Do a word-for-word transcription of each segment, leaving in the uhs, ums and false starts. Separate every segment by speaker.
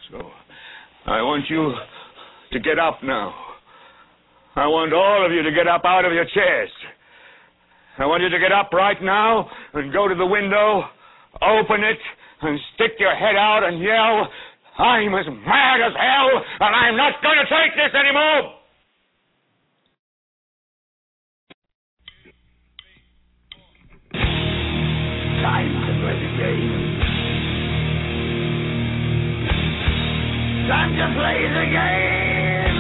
Speaker 1: So I want you to get up now. I want all of you to get up out of your chairs. I want you to get up right now and go to the window, open it, and stick your head out and yell, I'm as mad as hell, and I'm not going to take this anymore! Time to play the game. Time to play the game.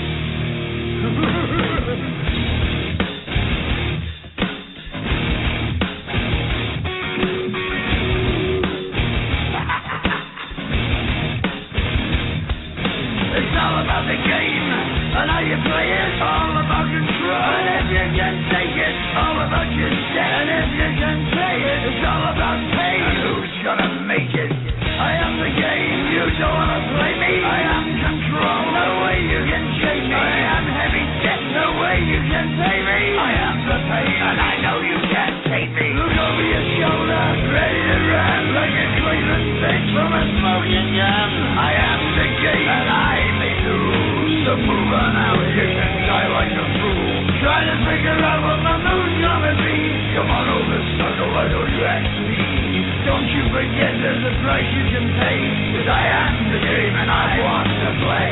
Speaker 1: It's all about the game and how you play it. All about control. And if you can take it, all about your set. And if you can play it, it's all about pain. And who's gonna make it? I am the game. You don't wanna play me. I am control. No way you can shake me. I am heavy debt. No way you can pay me. I am the pain, and I know you can't take me. Look over your shoulder, ready to run like a Cleveland bitch from a smoking gun. I am the game, and I may lose. So move on out. You can die like a fool. Try to figure out what my mood's gonna be. Come on over, snuggle. Why don't you ask me? Don't you forget there's a price you can pay. Cause I am the game and I want to play.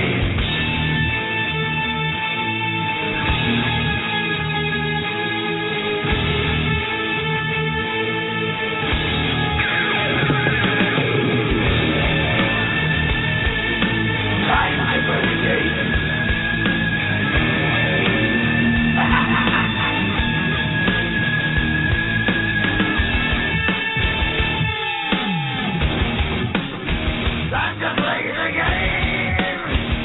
Speaker 1: Time to play the game. Time to play the game.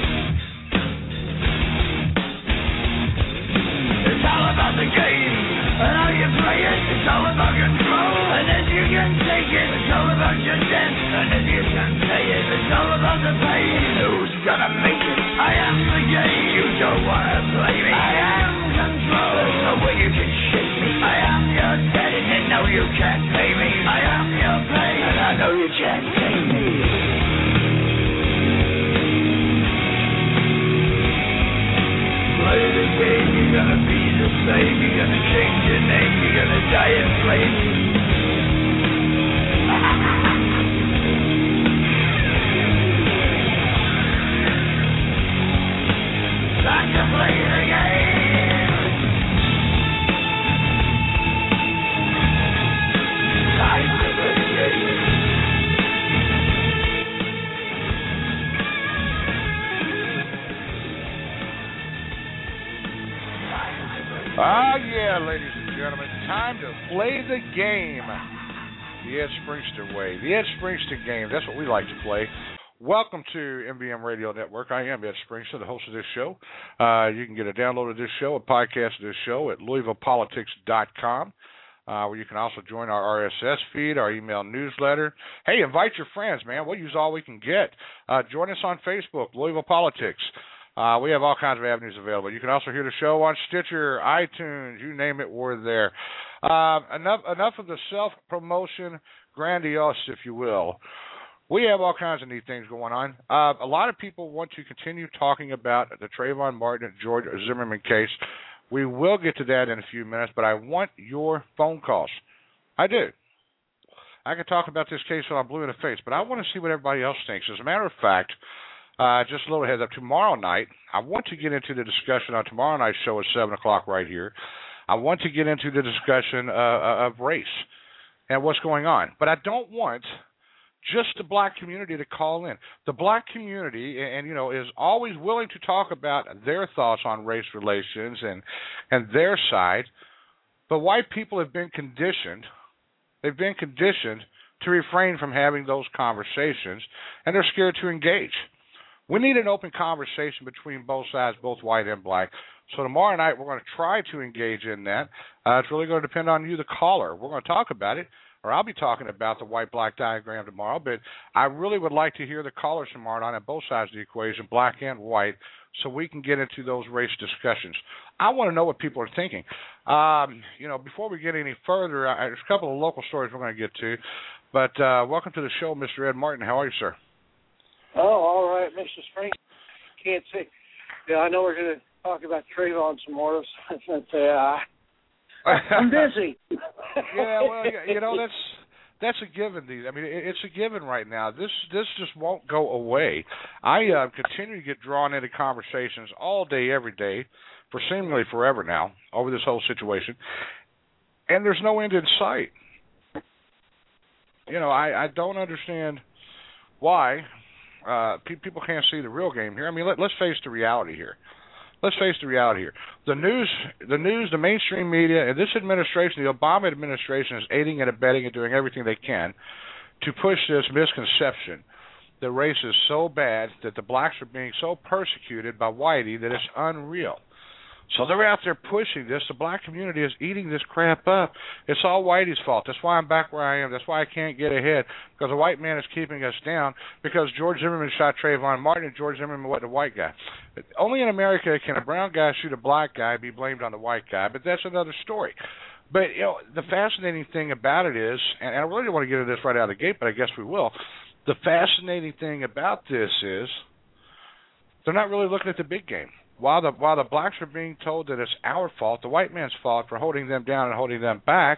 Speaker 1: It's all about the game and how you play it. It's all about control. And if you can take it, it's all about your debt. And if you can pay it, it's all about the pain. Who's gonna make it? I am the game. You don't wanna play me. I am control. There's no way you can shake me. I am your debt, and you know you can't pay me. I am your pain, and I know you can't take me. Play the game, you're gonna be the same. You're gonna change your name. You're gonna die in flames. Time to play the game. Time to play the game.
Speaker 2: Ah, yeah, ladies and gentlemen, time to play the game. The Ed Springston way. The Ed Springston game. That's what we like to play. Welcome to M B M Radio Network. I am Ed Springston, the host of this show. Uh, you can get a download of this show, a podcast of this show at Louisville Politics dot com, uh, where you can also join our R S S feed, our email newsletter. Hey, invite your friends, man. We'll use all we can get. Uh, join us on Facebook, Louisville Politics. Uh, we have all kinds of avenues available. You can also hear the show on Stitcher, iTunes, you name it, we're there. Uh, enough, enough of the self-promotion, grandiose, if you will. We have all kinds of neat things going on. Uh, a lot of people want to continue talking about the Trayvon Martin and George Zimmerman case. We will get to that in a few minutes, but I want your phone calls. I do. I can talk about this case till I'm blue in the face, but I want to see what everybody else thinks. As a matter of fact, uh, just a little heads up, tomorrow night, I want to get into the discussion on tomorrow night's show at seven o'clock right here. I want to get into the discussion uh, of race and what's going on. But I don't want just the black community to call in. The black community, and, and you know, is always willing to talk about their thoughts on race relations and and their side. But white people have been conditioned. They've been conditioned to refrain from having those conversations, and they're scared to engage. We need an open conversation between both sides, both white and black. So tomorrow night we're going to try to engage in that. Uh, it's really going to depend on you, the caller. We're going to talk about it, or I'll be talking about the white-black diagram tomorrow. But I really would like to hear the callers tomorrow night on both sides of the equation, black and white, so we can get into those race discussions. I want to know what people are thinking. Um, you know, before we get any further, I, there's a couple of local stories we're going to get to. But uh, welcome to the show, Mister Ed Martin. How are you, sir?
Speaker 3: Oh, all at Mister Spring. Can't see. Yeah, I know we're going to talk about Trayvon some more. But, uh, I'm busy.
Speaker 2: Yeah, well, you know, that's that's a given. I mean, it's a given right now. This this just won't go away. I uh, continue to get drawn into conversations all day, every day, for seemingly forever now, over this whole situation, and there's no end in sight. You know, I, I don't understand why uh, pe- people can't see the real game here. I mean, let, let's face the reality here. Let's face the reality here. The news, the news, the mainstream media, and this administration, the Obama administration, is aiding and abetting and doing everything they can to push this misconception that race is so bad, that the blacks are being so persecuted by whitey that it's unreal. So they're out there pushing this. The black community is eating this crap up. It's all whitey's fault. That's why I'm back where I am. That's why I can't get ahead, because the white man is keeping us down, because George Zimmerman shot Trayvon Martin and George Zimmerman wasn't a white guy. Only in America can a brown guy shoot a black guy and be blamed on the white guy, but that's another story. But, you know, the fascinating thing about it is, and I really don't want to get into this right out of the gate, but I guess we will, the fascinating thing about this is they're not really looking at the big game. While the while the blacks are being told that it's our fault, the white man's fault for holding them down and holding them back,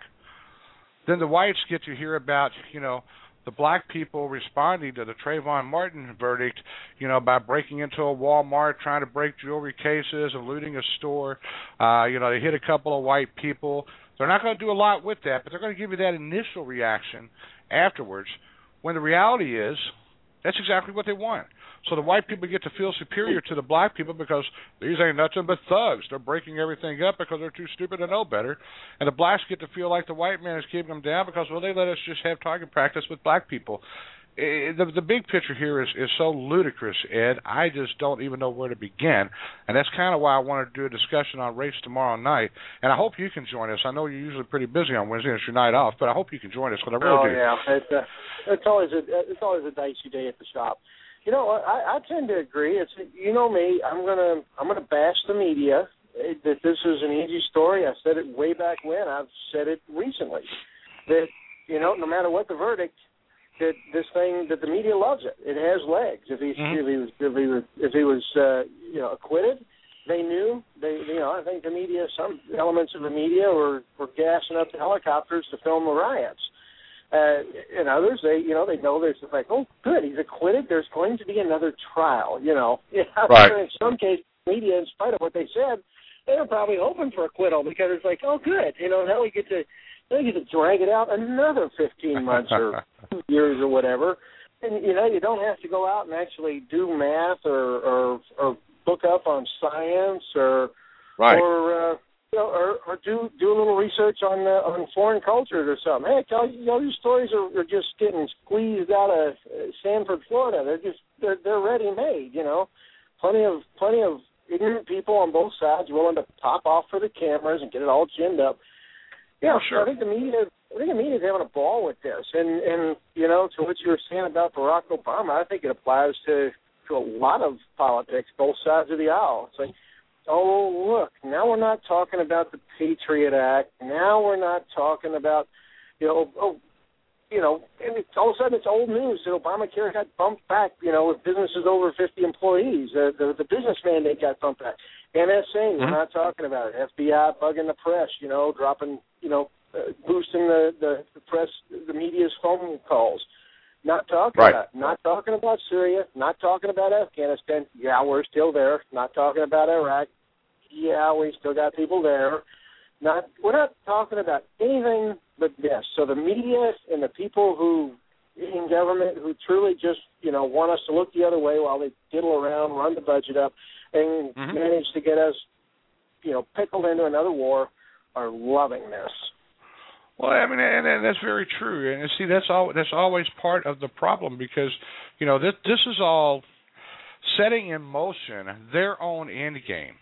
Speaker 2: then the whites get to hear about, you know, the black people responding to the Trayvon Martin verdict, you know, by breaking into a Walmart, trying to break jewelry cases and looting a store. Uh, you know, they hit a couple of white people. They're not going to do a lot with that, but they're going to give you that initial reaction afterwards, when the reality is that's exactly what they want. So the white people get to feel superior to the black people because these ain't nothing but thugs. They're breaking everything up because they're too stupid to know better. And the blacks get to feel like the white man is keeping them down because, well, they let us just have target practice with black people. It, the, the big picture here is, is so ludicrous, Ed. I just don't even know where to begin. And that's kind of why I wanted to do a discussion on race tomorrow night. And I hope you can join us. I know you're usually pretty busy on Wednesday. It's your night off, but I hope you can join us, because I really
Speaker 3: oh,
Speaker 2: do.
Speaker 3: yeah. It's, uh, it's, always a, it's always a dicey day at the shop. You know, I, I tend to agree. It's you know me. I'm gonna I'm gonna bash the media. It, that this is an easy story. I said it way back when. I've said it recently. That you know, no matter what the verdict, that this thing that the media loves it. It has legs. If he mm-hmm. if he was if he was if he was uh, you know acquitted, they knew they you know I think the media, some elements of the media were were gassing up the helicopters to film the riots. Uh, and others, they, you know, they know there's like, oh, good, he's acquitted. There's going to be another trial, you know. Yeah,
Speaker 2: right.
Speaker 3: In some cases, media, in spite of what they said, they were probably hoping for acquittal because it's like, oh, good, you know, now we get to, now we get to drag it out another fifteen months or two years or whatever. And you know, you don't have to go out and actually do math or or, or book up on science or
Speaker 2: right.
Speaker 3: or. Uh, You know, or, or do do a little research on uh, on foreign cultures or something. Hey, tell you know these stories are, are just getting squeezed out of Sanford, Florida. They're just they're they're ready made. You know, plenty of plenty of ignorant people on both sides willing to pop off for the cameras and get it all ginned up. Yeah,
Speaker 2: oh, sure.
Speaker 3: I think the media I think the media is having a ball with this. And and you know, to what you were saying about Barack Obama, I think it applies to to a lot of politics, both sides of the aisle. It's like, oh, look, now we're not talking about the Patriot Act. Now we're not talking about, you know, oh, you know, and it's, all of a sudden it's old news that Obamacare got bumped back, you know, with businesses over fifty employees. Uh, the, the business mandate got bumped back. N S A, mm-hmm. we're not talking about it. F B I bugging the press, you know, dropping, you know, uh, boosting the, the, the press, the media's phone calls. Not talking
Speaker 2: right.
Speaker 3: about, not talking about Syria, not talking about Afghanistan. Yeah, we're still there. Not talking about Iraq. Yeah, we still got people there. Not, we're not talking about anything but this. So the media and the people who in government who truly just, you know, want us to look the other way while they diddle around, run the budget up, and mm-hmm. manage to get us, you know, pickled into another war, are loving this.
Speaker 2: Well, I mean, and, and that's very true. And see, that's all. That's always part of the problem because, you know, this this is all setting in motion their own end game.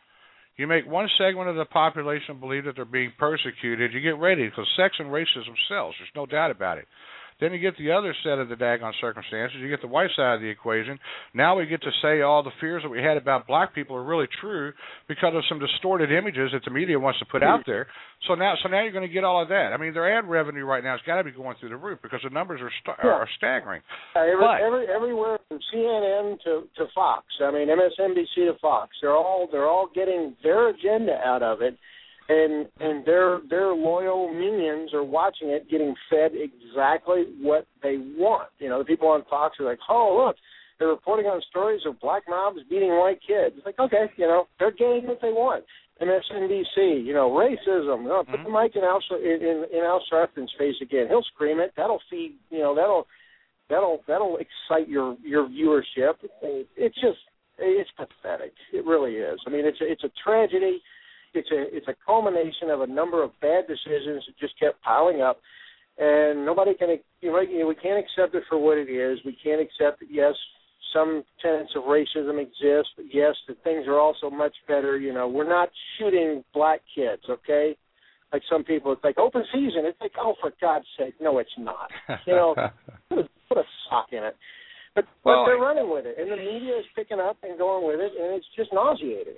Speaker 2: You make one segment of the population believe that they're being persecuted, you get ready because sex and racism sells. There's no doubt about it. Then you get the other set of the daggone circumstances. You get the white side of the equation. Now we get to say all the fears that we had about black people are really true because of some distorted images that the media wants to put out there. So now, so now you're going to get all of that. I mean, their ad revenue right now has got to be going through the roof because the numbers are st-
Speaker 3: yeah.
Speaker 2: are staggering.
Speaker 3: Uh, every,
Speaker 2: but,
Speaker 3: every, everywhere from C N N to Fox. I mean, M S N B C to Fox. They're all they're all getting their agenda out of it, and and their their loyal minions are watching it, getting fed exactly what they want. You know, the people on Fox are like, oh look, they're reporting on stories of black mobs beating white kids. It's like, okay, you know, they're getting what they want. M S N B C, you know, racism. You know, put mm-hmm. the mic in Al in, in, in Al Sharpton's face again. He'll scream it. That'll feed. You know, that'll that'll that'll excite your your viewership. It's just it's pathetic. It really is. I mean, it's a, it's a tragedy. It's a it's a culmination of a number of bad decisions that just kept piling up, and nobody can. You know, we can't accept it for what it is. We can't accept that. Yes, some tenets of racism exist, but yes, that things are also much better. You know, we're not shooting black kids, okay? Like some people, it's like open season. It's like, oh, for God's sake, no, it's not. You know, put, a, put a sock in it. But, well, but they're running with it, and the media is picking up and going with it, and it's just nauseating.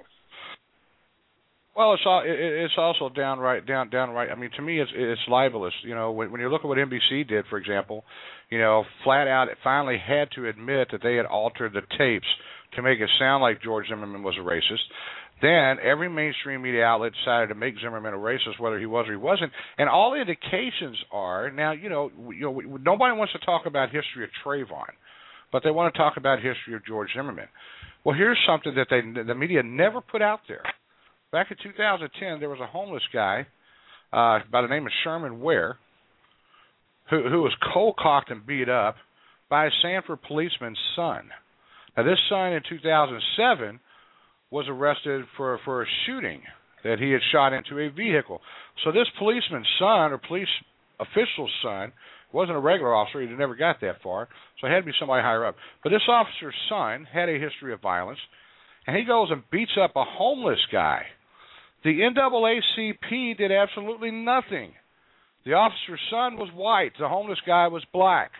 Speaker 2: Well, it's all, it's also downright down downright. I mean, to me, it's it's libelous. You know, when, when you look at what N B C did, for example, you know, flat out, it finally had to admit that they had altered the tapes to make it sound like George Zimmerman was a racist. Then every mainstream media outlet decided to make Zimmerman a racist, whether he was or he wasn't. And all the indications are now, you know, you know, nobody wants to talk about history of Trayvon, but they want to talk about history of George Zimmerman. Well, here's something that they the media never put out there. Back in two thousand ten, there was a homeless guy uh, by the name of Sherman Ware who, who was cold-cocked and beat up by a Sanford policeman's son. Now, this son in two thousand seven was arrested for, for a shooting that he had shot into a vehicle. So this policeman's son or police official's son wasn't a regular officer. He never got that far, so it had to be somebody higher up. But this officer's son had a history of violence, and he goes and beats up a homeless guy. The N double A C P did absolutely nothing. The officer's son was white. The homeless guy was black.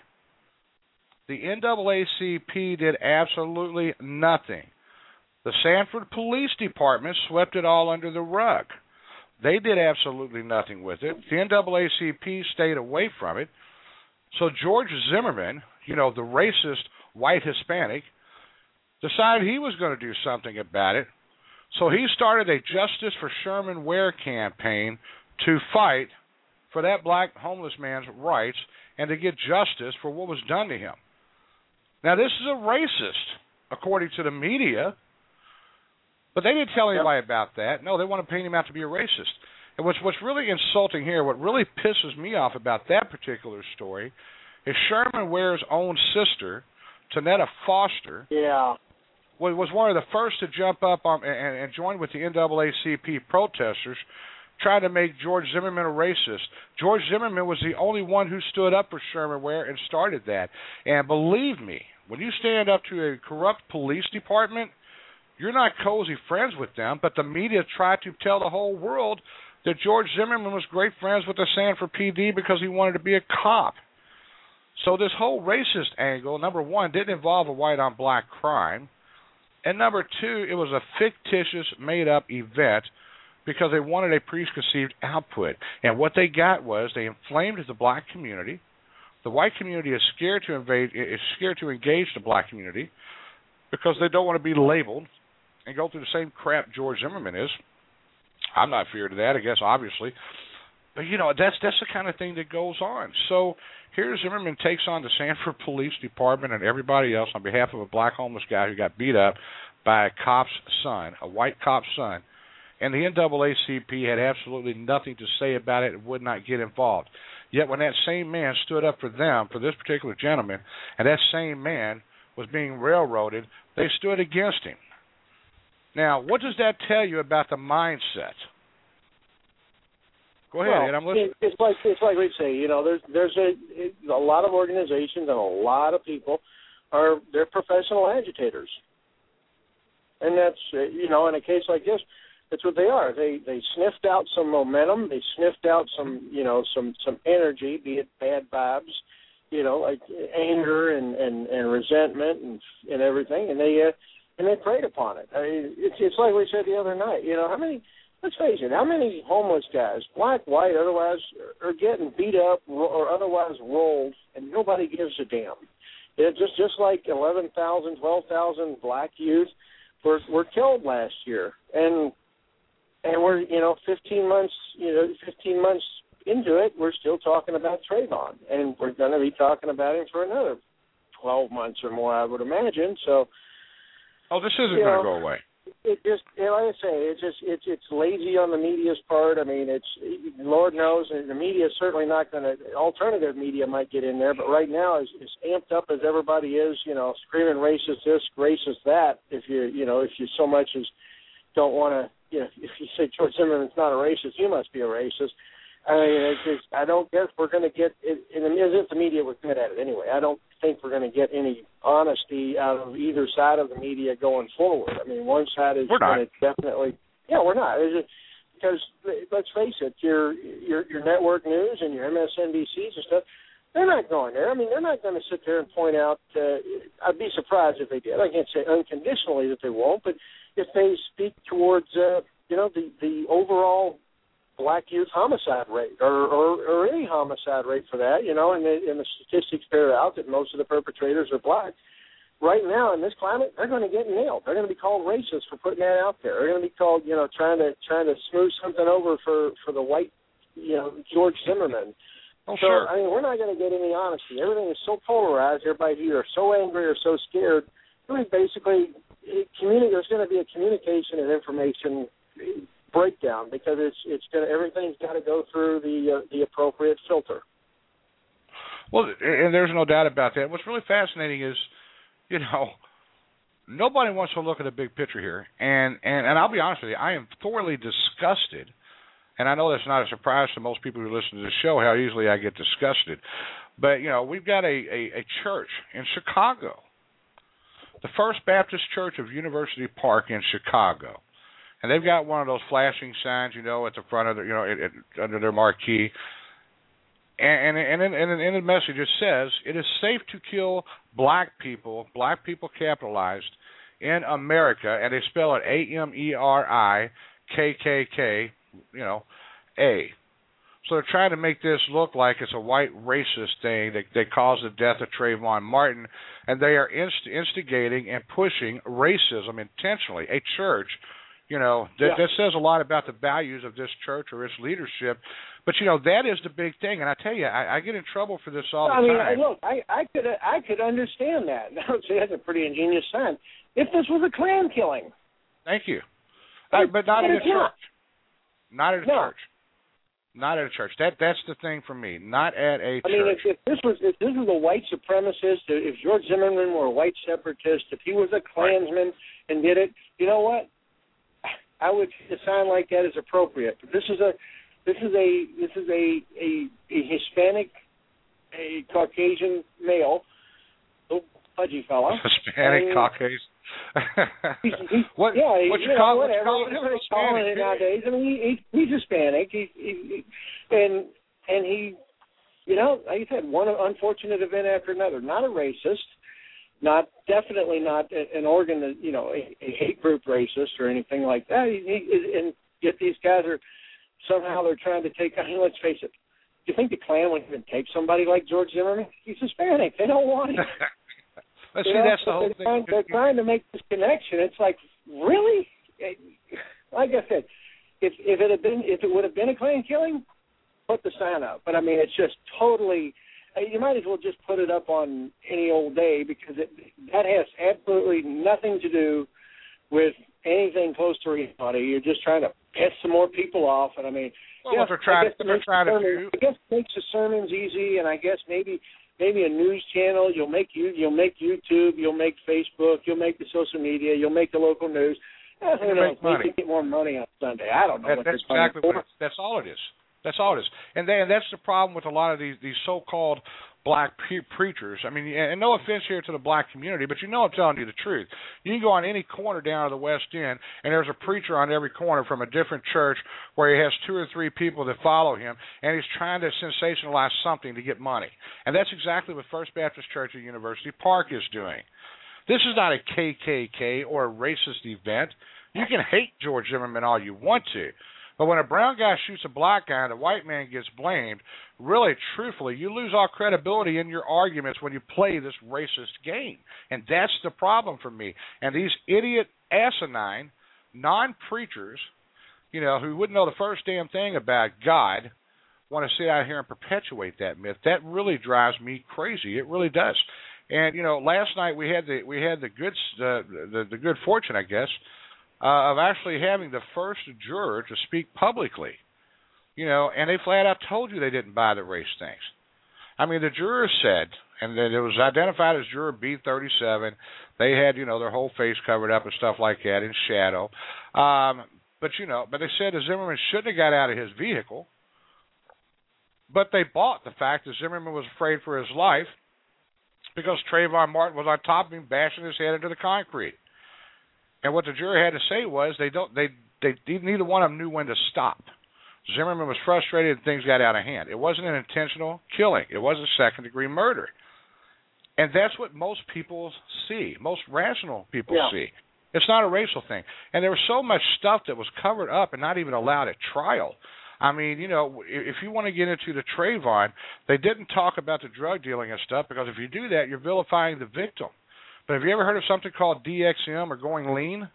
Speaker 2: The N double A C P did absolutely nothing. The Sanford Police Department swept it all under the rug. They did absolutely nothing with it. The N double A C P stayed away from it. So George Zimmerman, you know, the racist white Hispanic, decided he was going to do something about it. So he started a Justice for Sherman Ware campaign to fight for that black homeless man's rights and to get justice for what was done to him. Now, this is a racist, according to the media, but they didn't tell anybody about that. No, they want to paint him out to be a racist. And what's, what's really insulting here, what really pisses me off about that particular story, is Sherman Ware's own sister, Tanetta Foster,
Speaker 3: yeah.
Speaker 2: was one of the first to jump up on, and, and join with the N double A C P protesters trying to make George Zimmerman a racist. George Zimmerman was the only one who stood up for Sherman Ware and started that. And believe me, when you stand up to a corrupt police department, you're not cozy friends with them, but the media tried to tell the whole world that George Zimmerman was great friends with the Sanford P D because he wanted to be a cop. So this whole racist angle, number one, didn't involve a white-on-black crime. And number two, it was a fictitious, made-up event because they wanted a preconceived output. And what they got was they inflamed the black community. The white community is scared to invade, is scared to engage the black community because they don't want to be labeled and go through the same crap George Zimmerman is. I'm not feared of that, I guess, obviously. But, you know, that's that's the kind of thing that goes on. So here Zimmerman takes on the Sanford Police Department and everybody else on behalf of a black homeless guy who got beat up by a cop's son, a white cop's son. And the N double A C P had absolutely nothing to say about it and would not get involved. Yet when that same man stood up for them, for this particular gentleman, and that same man was being railroaded, they stood against him. Now, what does that tell you about the mindset? Go ahead,
Speaker 3: well,
Speaker 2: Ed, I'm listening.
Speaker 3: It's like it's like we say, you know, there's there's a a lot of organizations and a lot of people are they're professional agitators, and that's you know, in a case like this, that's what they are. They they sniffed out some momentum, they sniffed out some you know some some energy, be it bad vibes, you know, like anger and and, and resentment and and everything, and they uh, and they preyed upon it. I mean, it's it's like we said the other night. You know, how many. Let's face it, how many homeless guys, black, white, otherwise, are getting beat up or otherwise rolled, and nobody gives a damn? It just just like eleven thousand, twelve thousand black youth were were killed last year, and and we're you know fifteen months you know fifteen months into it, we're still talking about Trayvon, and we're going to be talking about him for another twelve months or more, I would imagine. So,
Speaker 2: oh, this isn't going to go away.
Speaker 3: It just, you know, like I say, it's just it's it's lazy on the media's part. I mean, it's Lord knows, and the media is certainly not going to. Alternative media might get in there, but right now, as, as amped up as everybody is, you know, screaming racist this, racist that. If you, you know, if you so much as don't want to, you know, if you say George Zimmerman's not a racist, you must be a racist. I mean, it's just, I don't guess we're going to get, it, and as if the media was good at it anyway, I don't think we're going to get any honesty out of either side of the media going forward. I mean, one side is going to definitely, yeah, we're not. It's just, because let's face it, your, your your network news and your M S N B Cs and stuff, they're not going there. I mean, they're not going to sit there and point out, uh, I'd be surprised if they did. I can't say unconditionally that they won't, but if they speak towards, uh, you know, the, the overall black youth homicide rate, or, or, or any homicide rate for that, you know, and the, and the statistics bear out that most of the perpetrators are black. Right now in this climate, they're going to get nailed. They're going to be called racist for putting that out there. They're going to be called, you know, trying to trying to smooth something over for, for the white, you know, George Zimmerman.
Speaker 2: Oh,
Speaker 3: so,
Speaker 2: sure.
Speaker 3: I mean, we're not going to get any honesty. Everything is so polarized. Everybody either so angry or so scared. I mean, basically, it, communi- there's going to be a communication and information breakdown because it's it's going to everything's got to go through the uh, the appropriate filter.
Speaker 2: Well, and there's no doubt about that. What's really fascinating is, you know, nobody wants to look at the big picture here, and and and I'll be honest with you, I am thoroughly disgusted, and I know that's not a surprise to most people who listen to the show how easily I get disgusted, but you know, we've got a a, a church in Chicago, the First Baptist Church of University Park in Chicago. And they've got one of those flashing signs, you know, at the front of the, you know, it, it, under their marquee. And, and, and, and in the message it says, it is safe to kill black people, black people capitalized, in America, and they spell it A M E R I K K K, you know, A. So they're trying to make this look like it's a white racist thing that, that caused the death of Trayvon Martin, and they are inst- instigating and pushing racism intentionally. A church, you know, that,
Speaker 3: yeah.
Speaker 2: that says a lot about the values of this church or its leadership. But, you know, that is the big thing. And I tell you, I, I get in trouble for this all
Speaker 3: I
Speaker 2: the
Speaker 3: mean,
Speaker 2: time.
Speaker 3: look, I, I could I could understand that. I would say that's a pretty ingenious sign. If this was a Klan killing.
Speaker 2: Thank you. But, uh, but not
Speaker 3: but
Speaker 2: at a
Speaker 3: it's
Speaker 2: church.
Speaker 3: Not,
Speaker 2: not at a
Speaker 3: no.
Speaker 2: church. Not at a church. That That's the thing for me. Not at a
Speaker 3: I
Speaker 2: church.
Speaker 3: mean, if, if this was if this was a white supremacist, if George Zimmerman were a white separatist, if he was a Klansman right. and did it, you know what? I would see a sign like that as appropriate. But this is a this is a this is a a, a Hispanic, a Caucasian male, little pudgy fella.
Speaker 2: Hispanic
Speaker 3: and
Speaker 2: Caucasian.
Speaker 3: he's, he's,
Speaker 2: what
Speaker 3: yeah,
Speaker 2: what you,
Speaker 3: you
Speaker 2: call
Speaker 3: know,
Speaker 2: what you
Speaker 3: whatever,
Speaker 2: call
Speaker 3: whatever
Speaker 2: it?
Speaker 3: they call it nowadays. I mean, he, he, he's Hispanic. He, he, he, and and he, you know, like you said, one unfortunate event after another. Not a racist. Not definitely not an organ, you know, a, a hate group racist or anything like that. He, he, and yet these guys are somehow they're trying to take. I mean, let's face it. Do you think the Klan would even take somebody like George Zimmerman? He's Hispanic. They don't want him.
Speaker 2: Let's
Speaker 3: you
Speaker 2: see,
Speaker 3: know,
Speaker 2: that's the whole
Speaker 3: they're
Speaker 2: thing.
Speaker 3: Trying, they're trying to make this connection. It's like, really? Like I said, if if it had been if it would have been a Klan killing, put the sign up. But I mean, it's just totally. You might as well just put it up on any old day because it, that has absolutely nothing to do with anything close to reality. You're just trying to piss some more people off. And I mean,
Speaker 2: well,
Speaker 3: yes,
Speaker 2: what they're trying,
Speaker 3: I guess
Speaker 2: what they're trying
Speaker 3: the
Speaker 2: to
Speaker 3: sermon,
Speaker 2: do.
Speaker 3: I guess it makes the sermons easy, and I guess maybe maybe a news channel. You'll make you you'll make YouTube. You'll make Facebook. You'll make the social media. You'll make the local news. I don't know.
Speaker 2: Make money.
Speaker 3: You can get more money on Sunday. I don't know.
Speaker 2: That,
Speaker 3: what
Speaker 2: that's
Speaker 3: they're
Speaker 2: exactly
Speaker 3: for.
Speaker 2: what it's, that's all it is. That's all it is. And then that's the problem with a lot of these these so-called black pre- preachers. I mean, and no offense here to the black community, but you know I'm telling you the truth. You can go on any corner down to the West End, and there's a preacher on every corner from a different church where he has two or three people that follow him, and he's trying to sensationalize something to get money. And that's exactly what First Baptist Church at University Park is doing. This is not a K K K or a racist event. You can hate George Zimmerman all you want to, But when a brown guy shoots a black guy and the white man gets blamed, really, truthfully, you lose all credibility in your arguments when you play this racist game. And that's the problem for me. And these idiot, asinine, non-preachers, you know, who wouldn't know the first damn thing about God, want to sit out here and perpetuate that myth. That really drives me crazy. It really does. And you know, last night we had the we had the good uh, the the good fortune, I guess, uh, of actually having the first juror to speak publicly. You know, and they flat out told you they didn't buy the race things. I mean, the juror said, and that it was identified as juror B thirty-seven. They had, you know, their whole face covered up and stuff like that in shadow. Um, but you know, but they said that Zimmerman shouldn't have got out of his vehicle. But they bought the fact that Zimmerman was afraid for his life, because Trayvon Martin was on top of him, bashing his head into the concrete. And what the jury had to say was they don't they they neither one of them knew when to stop. Zimmerman was frustrated and things got out of hand. It wasn't an intentional killing. It was a second-degree murder. And that's what most people see, most rational people
Speaker 3: yeah.
Speaker 2: see. It's not a racial thing. And there was so much stuff that was covered up and not even allowed at trial. I mean, you know, if you want to get into the Trayvon, they didn't talk about the drug dealing and stuff, because if you do that, you're vilifying the victim. But have you ever heard of something called D X M, or going lean?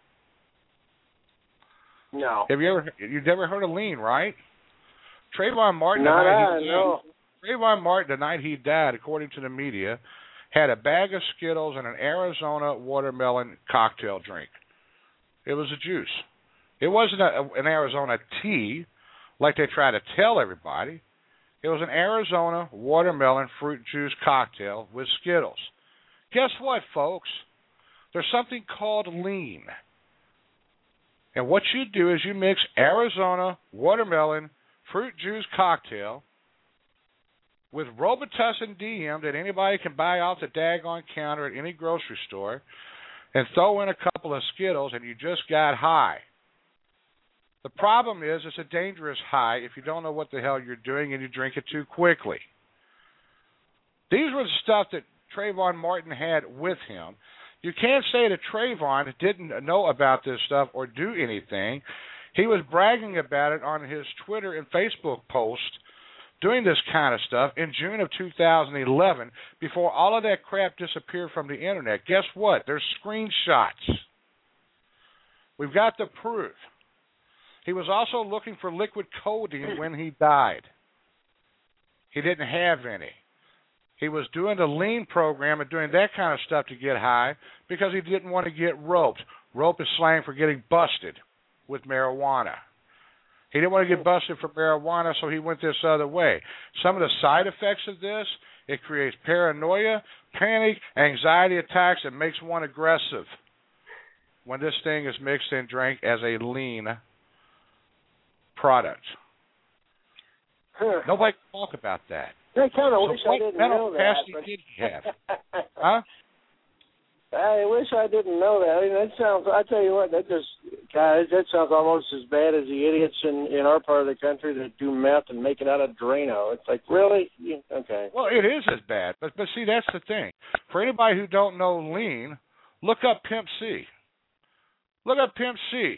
Speaker 3: No.
Speaker 2: Have you ever? You've never heard of lean, right? Trayvon Martin.
Speaker 3: Not
Speaker 2: the night
Speaker 3: I,
Speaker 2: he
Speaker 3: no.
Speaker 2: died, Trayvon Martin, the night he died, according to the media, had a bag of Skittles and an Arizona watermelon cocktail drink. It was a juice. It wasn't a, an Arizona tea, like they try to tell everybody. It was an Arizona watermelon fruit juice cocktail with Skittles. Guess what, folks? There's something called lean. And what you do is you mix Arizona watermelon fruit juice cocktail with Robitussin D M that anybody can buy off the daggone counter at any grocery store, and throw in a couple of Skittles, and you just got high. The problem is it's a dangerous high if you don't know what the hell you're doing and you drink it too quickly. These were the stuff that Trayvon Martin had with him. You can't say that Trayvon didn't know about this stuff or do anything. He was bragging about it on his Twitter and Facebook post, doing this kind of stuff in June of two thousand eleven, before all of that crap disappeared from the internet. Guess what? There's screenshots. We've got the proof. He was also looking for liquid codeine when he died. He didn't have any. He was doing the lean program and doing that kind of stuff to get high because he didn't want to get roped. Rope is slang for getting busted with marijuana. He didn't want to get busted for marijuana, so he went this other way. Some of the side effects of this, it creates paranoia, panic, anxiety attacks, and makes one aggressive when this thing is mixed and drank as a lean product.
Speaker 3: Huh.
Speaker 2: Nobody can talk about that.
Speaker 3: I kind of
Speaker 2: So
Speaker 3: wish
Speaker 2: what
Speaker 3: I didn't
Speaker 2: mental
Speaker 3: know that.
Speaker 2: capacity
Speaker 3: But...
Speaker 2: did he have? Huh?
Speaker 3: I wish I didn't know that. I mean, that sounds. I tell you what, that just, guys, that sounds almost as bad as the idiots in in our part of the country that do meth and make it out of Drano. It's like, really? Yeah, okay.
Speaker 2: Well, it is as bad, but but see, that's the thing. For anybody who don't know lean, look up Pimp C. Look up Pimp C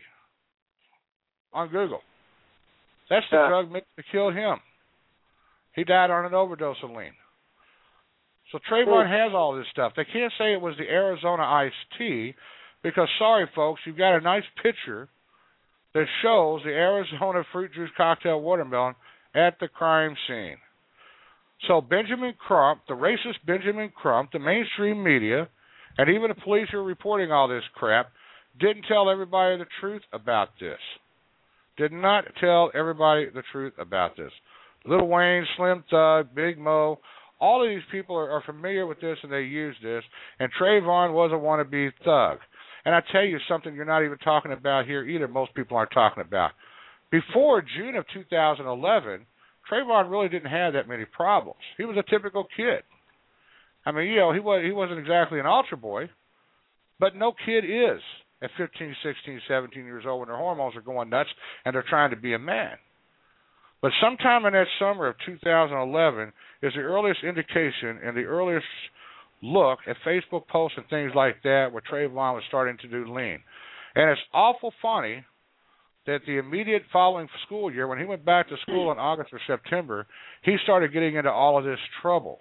Speaker 2: on Google. That's the
Speaker 3: Yeah.
Speaker 2: drug mix that killed him. He died on an overdose of lean. So Trayvon has all this stuff. They can't say it was the Arizona iced tea because, sorry, folks, you've got a nice picture that shows the Arizona fruit juice cocktail watermelon at the crime scene. So Benjamin Crump, the racist Benjamin Crump, the mainstream media, and even the police who are reporting all this crap, didn't tell everybody the truth about this. Did not tell everybody the truth about this. Lil Wayne, Slim Thug, Big Mo, all of these people are, are familiar with this and they use this. And Trayvon was a wannabe thug. And I tell you something you're not even talking about here either, most people aren't talking about. Before June of two thousand eleven, Trayvon really didn't have that many problems. He was a typical kid. I mean, you know, he, was, he wasn't exactly an altar boy, but no kid is at fifteen, sixteen, seventeen years old when their hormones are going nuts and they're trying to be a man. But sometime in that summer of two thousand eleven is the earliest indication and the earliest look at Facebook posts and things like that where Trayvon was starting to do lean. And it's awful funny that the immediate following school year, when he went back to school in August or September, he started getting into all of this trouble.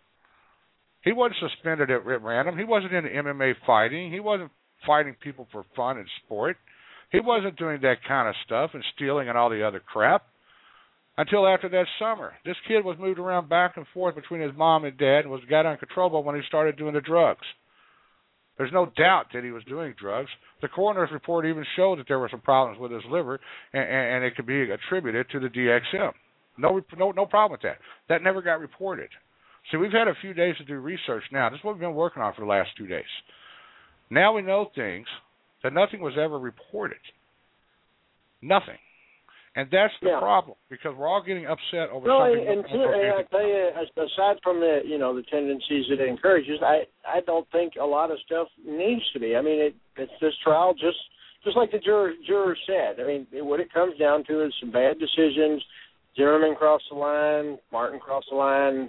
Speaker 2: He wasn't suspended at, at random. He wasn't into M M A fighting. He wasn't fighting people for fun and sport. He wasn't doing that kind of stuff and stealing and all the other crap until after that summer. This kid was moved around back and forth between his mom and dad and was got uncontrollable when he started doing the drugs. There's no doubt that he was doing drugs. The coroner's report even showed that there were some problems with his liver, and, and it could be attributed to the D X M. No, no, no problem with that. That never got reported. See, we've had a few days to do research now. This is what we've been working on for the last two days. Now we know things that nothing was ever reported. Nothing. And that's the
Speaker 3: yeah.
Speaker 2: problem, because we're all getting upset over
Speaker 3: no,
Speaker 2: something.
Speaker 3: And, and, too, and I tell you, aside from the you know the tendencies that it encourages, I I don't think a lot of stuff needs to be. I mean, it, it's this trial just just like the juror juror said. I mean, it, what it comes down to is some bad decisions. Zimmerman crossed the line, Martin crossed the line,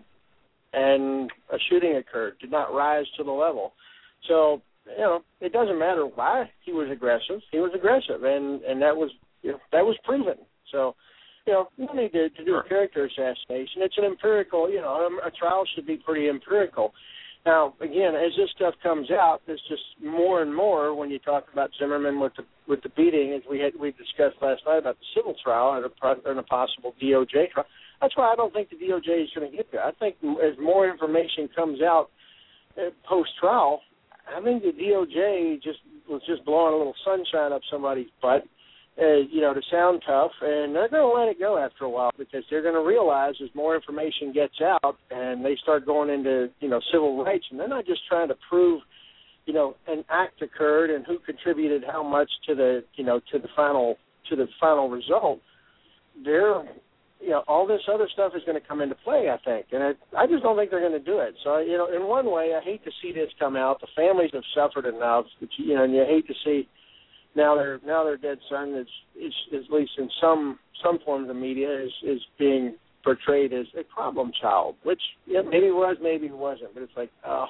Speaker 3: and a shooting occurred. Did not rise to the level. So you know, it doesn't matter why he was aggressive. He was aggressive, and and that was you know, that was proven. So, you know, no need to, to do a character assassination. It's an empirical, you know, a, a trial should be pretty empirical. Now, again, as this stuff comes out, there's just more and more when you talk about Zimmerman with the with the beating, as we had we discussed last night about the civil trial and a, and a possible D O J trial. That's why I don't think the D O J is going to get there. I think as more information comes out uh, post-trial, I think the D O J just was just blowing a little sunshine up somebody's butt. Uh, you know, to sound tough, and they're going to let it go after a while because they're going to realize as more information gets out and they start going into, you know, civil rights, and they're not just trying to prove, you know, an act occurred and who contributed how much to the, you know, to the final to the final result. They're, you know, all this other stuff is going to come into play, I think, and I, I just don't think they're going to do it. So, you know, in one way, I hate to see this come out. The families have suffered enough, but, you know, and you hate to see. Now their now their dead son is, is, is at least in some some forms of media is, is being portrayed as a problem child, which yeah, maybe was, maybe wasn't. But it's like, oh,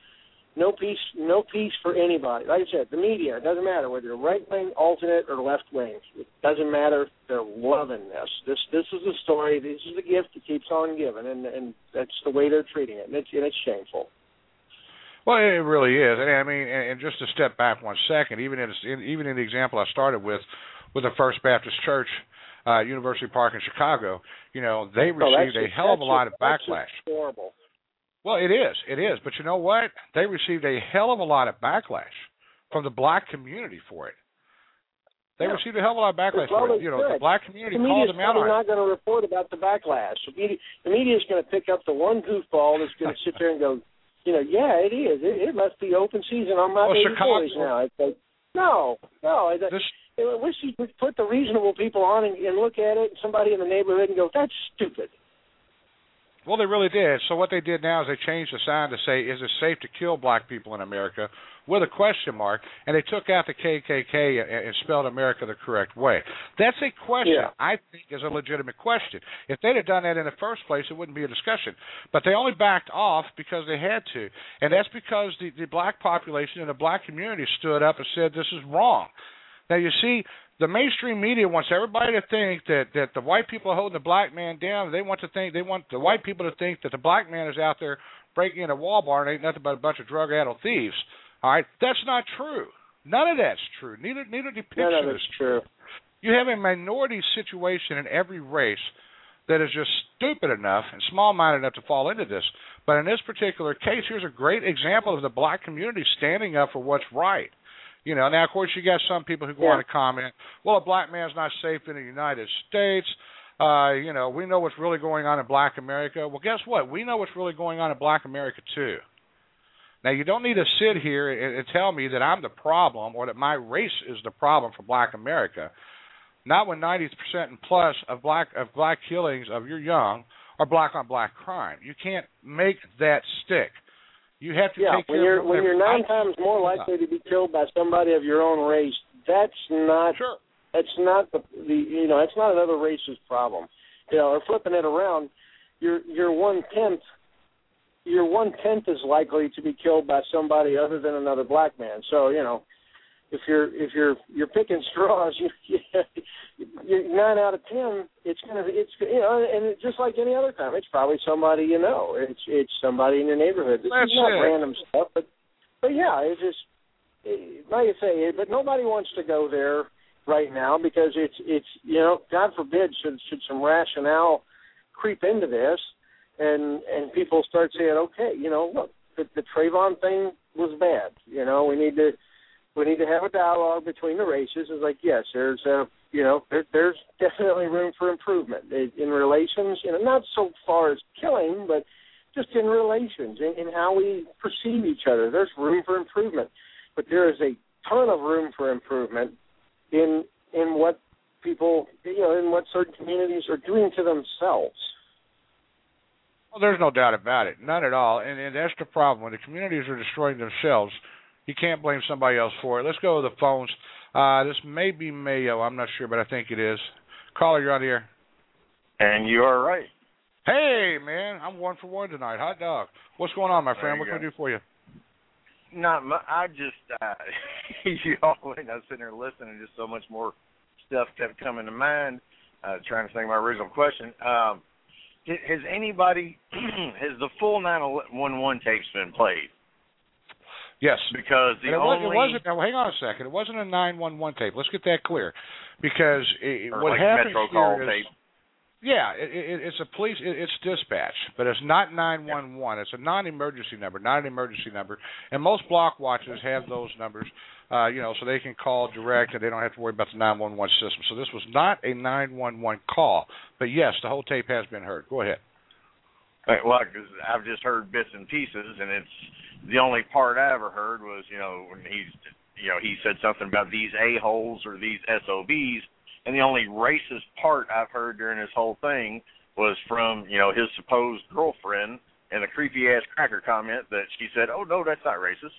Speaker 3: no peace, no peace for anybody. Like I said, the media, it doesn't matter whether you're right wing, alternate, or left wing. It doesn't matter. They're loving this. This this is the story. This is the gift that keeps on giving, and and that's the way they're treating it, and it's and it's shameful.
Speaker 2: Well, it really is, and I mean, and just to step back one second, even in, even in the example I started with, with the First Baptist Church, uh, University Park in Chicago, you know, they received
Speaker 3: oh,
Speaker 2: a hell of a lot of backlash.
Speaker 3: Horrible.
Speaker 2: Well, it is, it is, but you know what? They received a hell of a lot of backlash from the black community for it. They yeah. received a hell of a lot of backlash
Speaker 3: well,
Speaker 2: for it. You know,
Speaker 3: good.
Speaker 2: the black community
Speaker 3: the
Speaker 2: called them out on it.
Speaker 3: The media's not going to report about the backlash. The media is going to pick up the one goofball that's going to sit there and go, you know, yeah, it is. It, it must be open season on my
Speaker 2: well,
Speaker 3: baby
Speaker 2: Chicago,
Speaker 3: boys now. It's like, no, no. This, I wish you would put the reasonable people on and, and look at it, and somebody in the neighborhood and go, that's stupid.
Speaker 2: Well, they really did. So what they did now is they changed the sign to say, is it safe to kill black people in America, with a question mark, and they took out the K K K and, and spelled America the correct way. That's a question
Speaker 3: yeah.
Speaker 2: I think is a legitimate question. If they'd have done that in the first place, it wouldn't be a discussion. But they only backed off because they had to, and that's because the, the black population and the black community stood up and said this is wrong. Now, you see, the mainstream media wants everybody to think that, that the white people are holding the black man down. They want to think they want the white people to think that the black man is out there breaking in a Walmart and ain't nothing but a bunch of drug-addled thieves. All right, that's not true. None of that's true. Neither neither depiction
Speaker 3: None of
Speaker 2: is
Speaker 3: true.
Speaker 2: You have a minority situation in every race that is just stupid enough and small-minded enough to fall into this. But in this particular case, here's a great example of the black community standing up for what's right. You know, now, of course, you got some people who go
Speaker 3: yeah.
Speaker 2: on to comment, well, a black man's not safe in the United States. Uh, you know, we know what's really going on in black America. Well, guess what? We know what's really going on in black America, too. Now, you don't need to sit here and, and tell me that I'm the problem or that my race is the problem for black America. Not when ninety percent and plus of black of black killings of your young are black-on-black crime. You can't make that stick. You have to
Speaker 3: yeah,
Speaker 2: take
Speaker 3: when
Speaker 2: care
Speaker 3: you're
Speaker 2: of
Speaker 3: when you're nine
Speaker 2: I,
Speaker 3: times more likely to be killed by somebody of your own race, that's not
Speaker 2: sure.
Speaker 3: that's not the, the you know that's not another race's problem. You know, or flipping it around, you're you're one tenth you're one tenth as likely to be killed by somebody other than another black man. So you know, if you're if you're you're picking straws, you, you, you nine out of ten, it's gonna it's you know, and it, just like any other time, it's probably somebody you know. It's it's somebody in your neighborhood. This
Speaker 2: That's
Speaker 3: is not
Speaker 2: it.
Speaker 3: random stuff, but but yeah, it's just it, like I say, but nobody wants to go there right now because it's it's you know, God forbid should should some rationale creep into this, and and people start saying, okay, you know, look, the, the Trayvon thing was bad. You know, we need to. We need to have a dialogue between the races. It's like, yes, there's a, you know, there, there's definitely room for improvement in relations, you know, not so far as killing, but just in relations, in, in how we perceive each other. There's room for improvement. But there is a ton of room for improvement in in what people, you know, in what certain communities are doing to themselves.
Speaker 2: Well, there's no doubt about it. None at all. And, and that's the problem. When the communities are destroying themselves, you can't blame somebody else for it. Let's go to the phones. Uh, this may be Mayo. I'm not sure, but I think it is. Caller, you're on the air.
Speaker 4: And you are right.
Speaker 2: Hey, man, I'm one for one tonight. Hot dog. What's going on, my
Speaker 4: There
Speaker 2: friend?
Speaker 4: you
Speaker 2: What can
Speaker 4: go.
Speaker 2: I do for you?
Speaker 4: Not much. I just, uh, you always, I was sitting there listening, and just so much more stuff kept coming to mind. Uh, trying to think of my original question. Um, has anybody, has the full nine one one tapes been played?
Speaker 2: Yes.
Speaker 4: Because the
Speaker 2: and it,
Speaker 4: only...
Speaker 2: was, it wasn't, now, hang on a second. It wasn't a nine one one tape. Let's get that clear. Because it,
Speaker 4: or
Speaker 2: what
Speaker 4: like
Speaker 2: happens
Speaker 4: Metro call
Speaker 2: here is,
Speaker 4: tape.
Speaker 2: yeah, it, it, it's a police, it, it's dispatch, but it's not nine one one. It's a non-emergency number, not an emergency number. And most block watches have those numbers, uh, you know, so they can call direct and they don't have to worry about the nine one one system. So this was not a nine one one call. But yes, the whole tape has been heard. Go ahead.
Speaker 4: Right, well, because I've just heard bits and pieces, and it's the only part I ever heard was, you know, when he's, you know, he said something about these a-holes or these S O Bs, and the only racist part I've heard during this whole thing was from, you know, his supposed girlfriend and the creepy-ass cracker comment that she said, oh, no, that's not racist.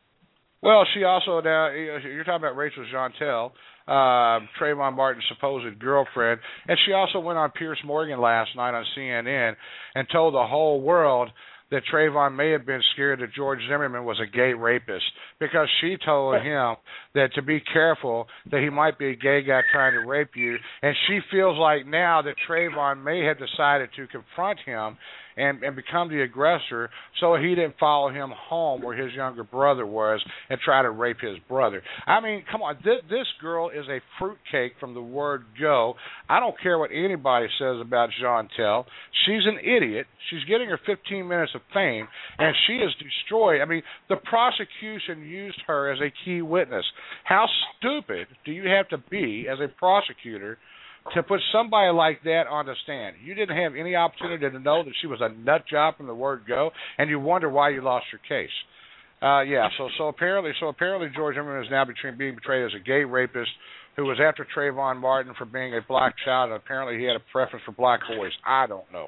Speaker 2: Well, she also, now, you're talking about Rachel Jeantel, uh, Trayvon Martin's supposed girlfriend, and she also went on Piers Morgan last night on C N N and told the whole world that Trayvon may have been scared that George Zimmerman was a gay rapist because she told him that to be careful, that he might be a gay guy trying to rape you, and she feels like now that Trayvon may have decided to confront him and, and become the aggressor so he didn't follow him home where his younger brother was and try to rape his brother. I mean, come on, this, this girl is a fruitcake from the word go. I don't care what anybody says about Jeantel. She's an idiot. She's getting her fifteen minutes of fame, and she is destroyed. I mean, the prosecution used her as a key witness. How stupid do you have to be as a prosecutor to put somebody like that on the stand? You didn't have any opportunity to know that she was a nut job from the word go, and you wonder why you lost your case. Uh, yeah, so so apparently, so apparently George Zimmerman is now between being portrayed as a gay rapist who was after Trayvon Martin for being a black child, and apparently he had a preference for black boys. I don't know.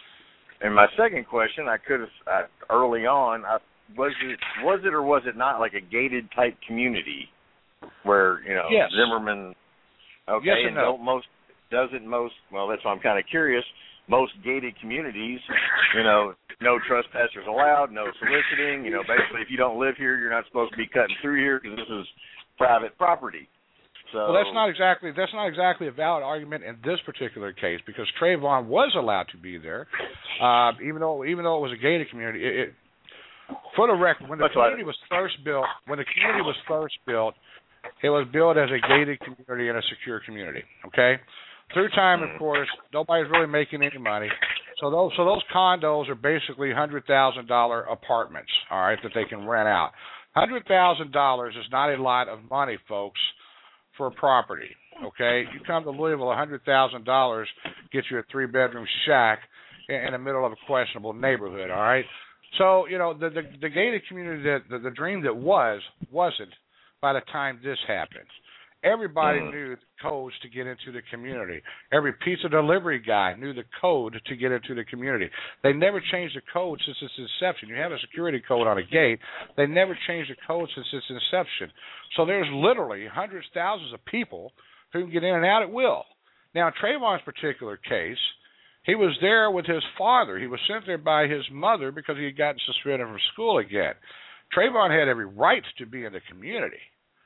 Speaker 4: And my second question, I could have I, early on, I, was it was it or was it not like a gated type community where you know
Speaker 2: yes.
Speaker 4: Zimmerman? Okay,
Speaker 2: yes and,
Speaker 4: and
Speaker 2: no.
Speaker 4: don't most doesn't most well that's why I'm kind of curious. Most gated communities, you know, no trespassers allowed, no soliciting. You know, basically, if you don't live here, you're not supposed to be cutting through here because this is private property. So,
Speaker 2: well, that's not exactly that's not exactly a valid argument in this particular case because Trayvon was allowed to be there, uh, even though even though it was a gated community. It, it, for the record, when the
Speaker 4: that's
Speaker 2: community
Speaker 4: right.
Speaker 2: was first built, when the community was first built, it was built as a gated community and a secure community. Okay. Through time, of course, nobody's really making any money, so those so those condos are basically hundred thousand dollar apartments, all right, that they can rent out. Hundred thousand dollars is not a lot of money, folks, for a property. Okay, you come to Louisville, a hundred thousand dollars gets you a three bedroom shack in, in the middle of a questionable neighborhood. All right, so you know the the, the gated community, that the, the dream that was wasn't by the time this happened. Everybody mm. knew the codes to get into the community. Every pizza delivery guy knew the code to get into the community. They never changed the code since its inception. You have a security code on a gate. They never changed the code since its inception. So there's literally hundreds, thousands of people who can get in and out at will. Now, in Trayvon's particular case, he was there with his father. He was sent there by his mother because he had gotten suspended from school again. Trayvon had every right to be in the community.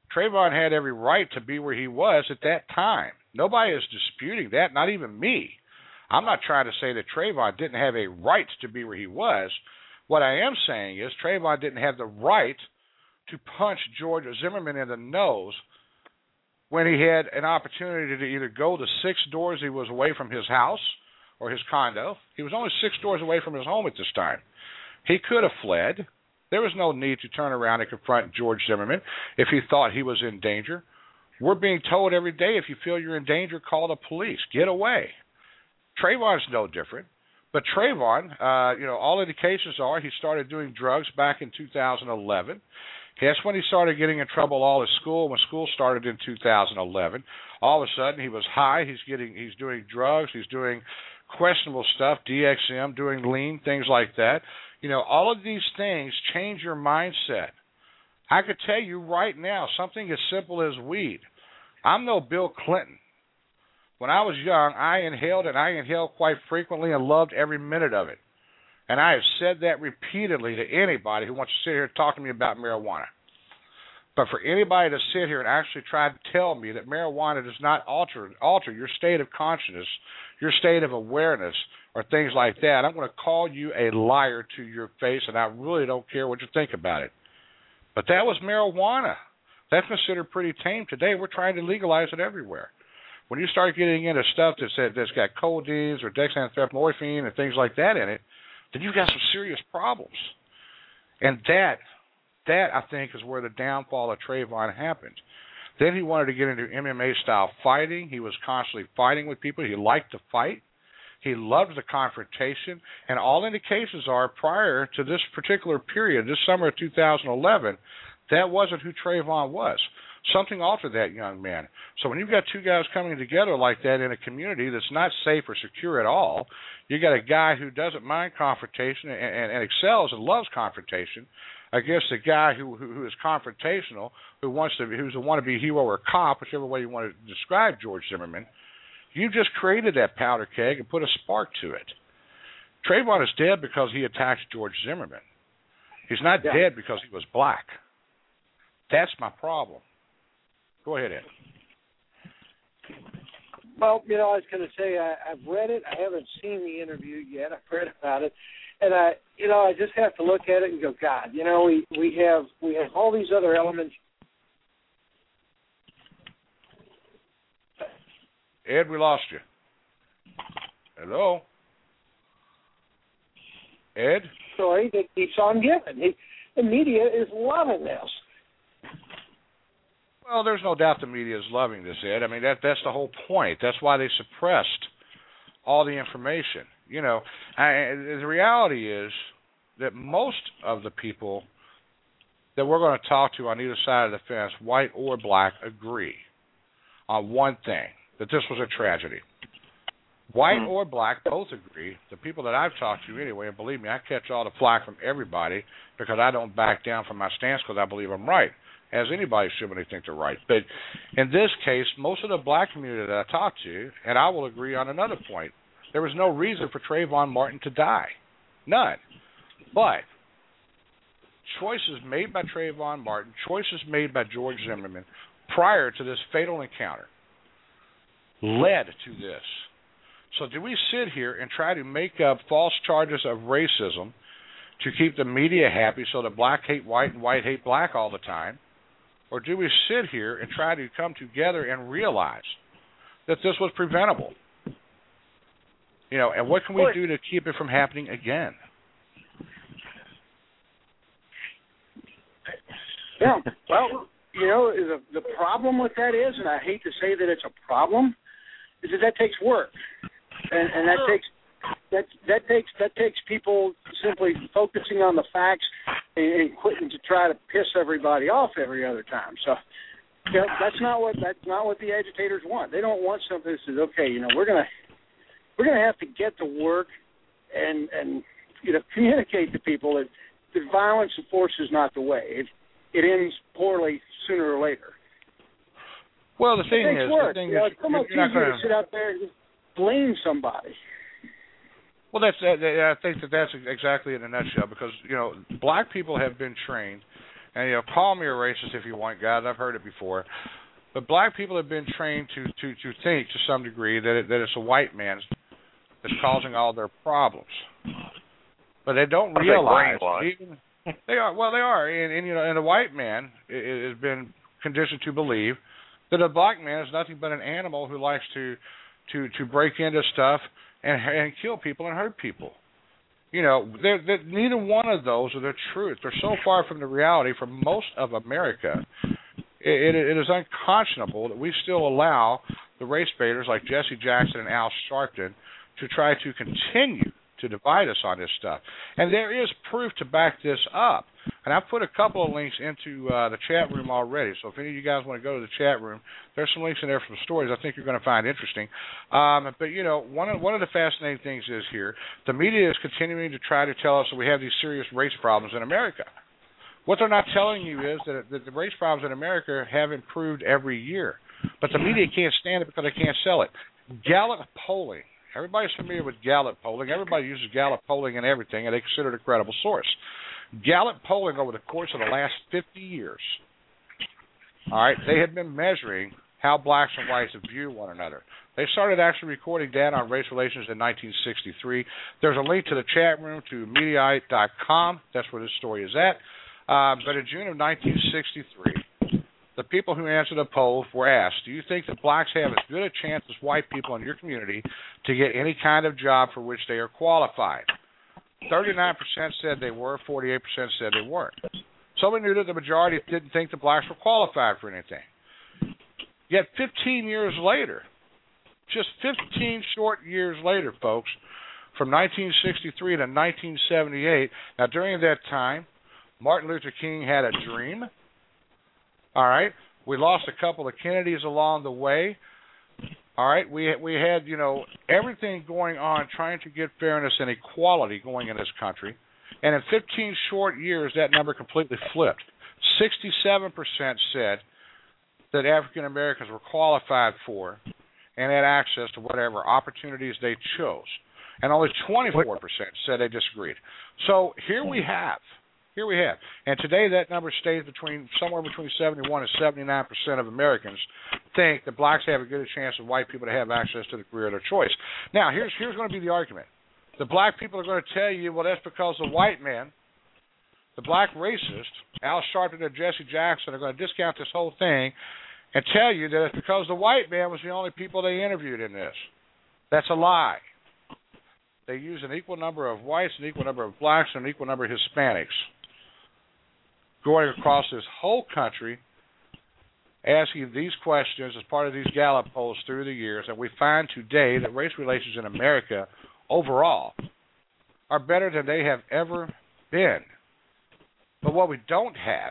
Speaker 2: Trayvon had every right to be where he was at that time. Nobody is disputing that, not even me. I'm not trying to say that Trayvon didn't have a right to be where he was. What I am saying is Trayvon didn't have the right to punch George Zimmerman in the nose when he had an opportunity to either go the six doors he was away from his house or his condo. He was only six doors away from his home at this time. He could have fled. There was no need to turn around and confront George Zimmerman if he thought he was in danger. We're being told every day, if you feel you're in danger, call the police. Get away. Trayvon's no different. But Trayvon, uh, you know, all indications are he started doing drugs back in two thousand eleven. That's when he started getting in trouble all at school, when school started in two thousand eleven. All of a sudden, he was high. He's getting, he's doing drugs. He's doing questionable stuff, D X M, doing lean, things like that. You know, all of these things change your mindset. I could tell you right now, something as simple as weed. I'm no Bill Clinton. When I was young, I inhaled, and I inhaled quite frequently and loved every minute of it. And I have said that repeatedly to anybody who wants to sit here and talk to me about marijuana. But for anybody to sit here and actually try to tell me that marijuana does not alter alter your state of consciousness, your state of awareness, or things like that, I'm going to call you a liar to your face, and I really don't care what you think about it. But that was marijuana. That's considered pretty tame today. We're trying to legalize it everywhere. When you start getting into stuff that's, that's got codeines or dexamethasone and things like that in it, then you've got some serious problems. And that, that I think, is where the downfall of Trayvon happened. Then he wanted to get into M M A-style fighting. He was constantly fighting with people. He liked to fight. He loved the confrontation. And all indications are, prior to this particular period, this summer of two thousand eleven, that wasn't who Trayvon was. Something altered that young man. So when you've got two guys coming together like that in a community that's not safe or secure at all, you got a guy who doesn't mind confrontation and, and, and excels and loves confrontation against a guy who, who who is confrontational, who wants to, who's a wannabe hero or cop, whichever way you want to describe George Zimmerman. You just created that powder keg and put a spark to it. Trayvon is dead because he attacked George Zimmerman. He's not yeah. dead because he was black. That's my problem. Go ahead, Ed.
Speaker 3: Well, you know, I was going to say I, I've read it. I haven't seen the interview yet. I've read about it, and I, you know, I just have to look at it and go, God, you know, we we have we have all these other elements.
Speaker 2: Ed, we lost you. Hello, Ed.
Speaker 3: Story that keeps on giving. He, the media is loving this.
Speaker 2: Well, there's no doubt the media is loving this, Ed. I mean, that that's the whole point. That's why they suppressed all the information. You know, I, the reality is that most of the people that we're going to talk to on either side of the fence, white or black, agree on one thing, that this was a tragedy. White or black both agree. The people that I've talked to anyway, and believe me, I catch all the flack from everybody because I don't back down from my stance because I believe I'm right, as anybody should when they think they're right. But in this case, most of the black community that I talked to, and I will agree on another point, there was no reason for Trayvon Martin to die. None. But choices made by Trayvon Martin, choices made by George Zimmerman prior to this fatal encounter led to this. So do we sit here and try to make up false charges of racism to keep the media happy so that black hate white and white hate black all the time? Or do we sit here and try to come together and realize that this was preventable? You know, and what can we do to keep it from happening again?
Speaker 3: Yeah, well, you know, the, the problem with that is, and I hate to say that it's a problem, is that that takes work. And, and that takes that that takes that takes people simply focusing on the facts and, and quitting to try to piss everybody off every other time. So you know, that's not what that's not what the agitators want. They don't want something that says, okay, you know, we're gonna we're gonna have to get to work and and you know communicate to people that, that violence and force is not the way. It it ends poorly sooner or later.
Speaker 2: Well, the thing is,
Speaker 3: work.
Speaker 2: the thing
Speaker 3: you know,
Speaker 2: is,
Speaker 3: it's so much
Speaker 2: you're not
Speaker 3: easier
Speaker 2: gonna
Speaker 3: to sit out there and just blame somebody.
Speaker 2: Well, that's. I think that that's exactly in a nutshell because you know black people have been trained And, you know, call me a racist if you want, guys. I've heard it before. But black people have been trained to, to, to think to some degree that it, that it's a white man that's causing all their problems. But they don't realize even they are well they are and, and you know and the white man has been conditioned to believe that a black man is nothing but an animal who likes to to, to break into stuff and and kill people and hurt people. You know, they're, they're, neither one of those are the truth. They're so far from the reality for most of America. It, it, it is unconscionable that we still allow the race baiters like Jesse Jackson and Al Sharpton to try to continue to divide us on this stuff. And there is proof to back this up. And I've put a couple of links into uh, the chat room already. So if any of you guys want to go to the chat room, there's some links in there from stories I think you're going to find interesting. Um, but, you know, one of, one of the fascinating things is here, the media is continuing to try to tell us that we have these serious race problems in America. What they're not telling you is that, that the race problems in America have improved every year. But the media can't stand it because they can't sell it. Gallup polling. Everybody's familiar with Gallup polling. Everybody uses Gallup polling and everything, and they consider it a credible source. Gallup polling over the course of the last fifty years, all right, they have been measuring how blacks and whites view one another. They started actually recording data on race relations in nineteen sixty-three. There's a link to the chat room to Mediaite dot com. That's where this story is at. Uh, but in June of nineteen sixty-three, the people who answered the poll were asked, do you think that blacks have as good a chance as white people in your community to get any kind of job for which they are qualified? thirty-nine percent said they were, forty-eight percent said they weren't. So we knew that the majority didn't think the blacks were qualified for anything. Yet fifteen years later, just fifteen short years later, folks, from nineteen sixty-three to nineteen seventy-eight, now during that time, Martin Luther King had a dream. All right, we lost a couple of Kennedys along the way. All right, we we had, you know, everything going on trying to get fairness and equality going in this country. And in fifteen short years, that number completely flipped. sixty-seven percent said that African Americans were qualified for and had access to whatever opportunities they chose. And only twenty-four percent said they disagreed. So here we have. Here we have. And today that number stays between somewhere between seventy-one and seventy-nine percent of Americans think that blacks have a good chance of white people to have access to the career of their choice. Now, here's here's going to be the argument. The black people are going to tell you, well, that's because the white man, the black racist, Al Sharpton and Jesse Jackson are going to discount this whole thing and tell you that it's because the white man was the only people they interviewed in this. That's a lie. They use an equal number of whites, an equal number of blacks, and an equal number of Hispanics going across this whole country, asking these questions as part of these Gallup polls through the years, and we find today that race relations in America overall are better than they have ever been. But what we don't have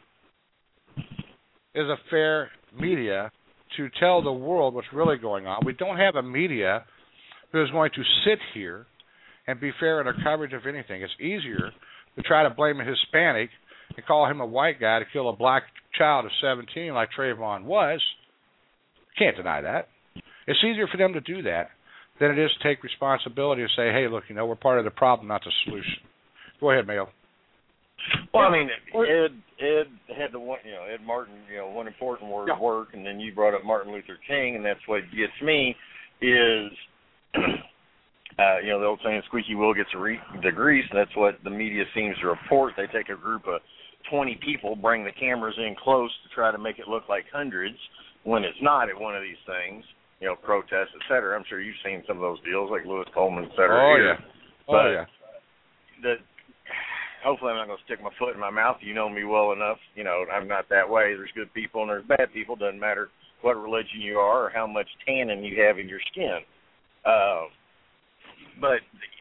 Speaker 2: is a fair media to tell the world what's really going on. We don't have a media who is going to sit here and be fair in their coverage of anything. It's easier to try to blame a Hispanic and call him a white guy to kill a black child of seventeen like Trayvon was. Can't deny that. It's easier for them to do that than it is to take responsibility and say, hey, look, you know, we're part of the problem, not the solution. Go ahead, Mayo.
Speaker 4: Well, I mean, Ed Ed had the one, you know, Ed Martin, you know, one important word,
Speaker 3: yeah.
Speaker 4: work, and then you brought up Martin Luther King, and that's what gets me is, uh, you know, the old saying, squeaky wheel gets the, re- the grease, and that's what the media seems to report. They take a group of twenty people, bring the cameras in close to try to make it look like hundreds when it's not at one of these things, you know, protests, et cetera. I'm sure you've seen some of those deals like Lewis Coleman, et cetera.
Speaker 2: Oh,
Speaker 4: here.
Speaker 2: yeah. Oh,
Speaker 4: but
Speaker 2: yeah.
Speaker 4: The, hopefully I'm not going to stick my foot in my mouth. You know me well enough. You know, I'm not that way. There's good people and there's bad people. Doesn't matter what religion you are or how much tannin you have in your skin. Uh, but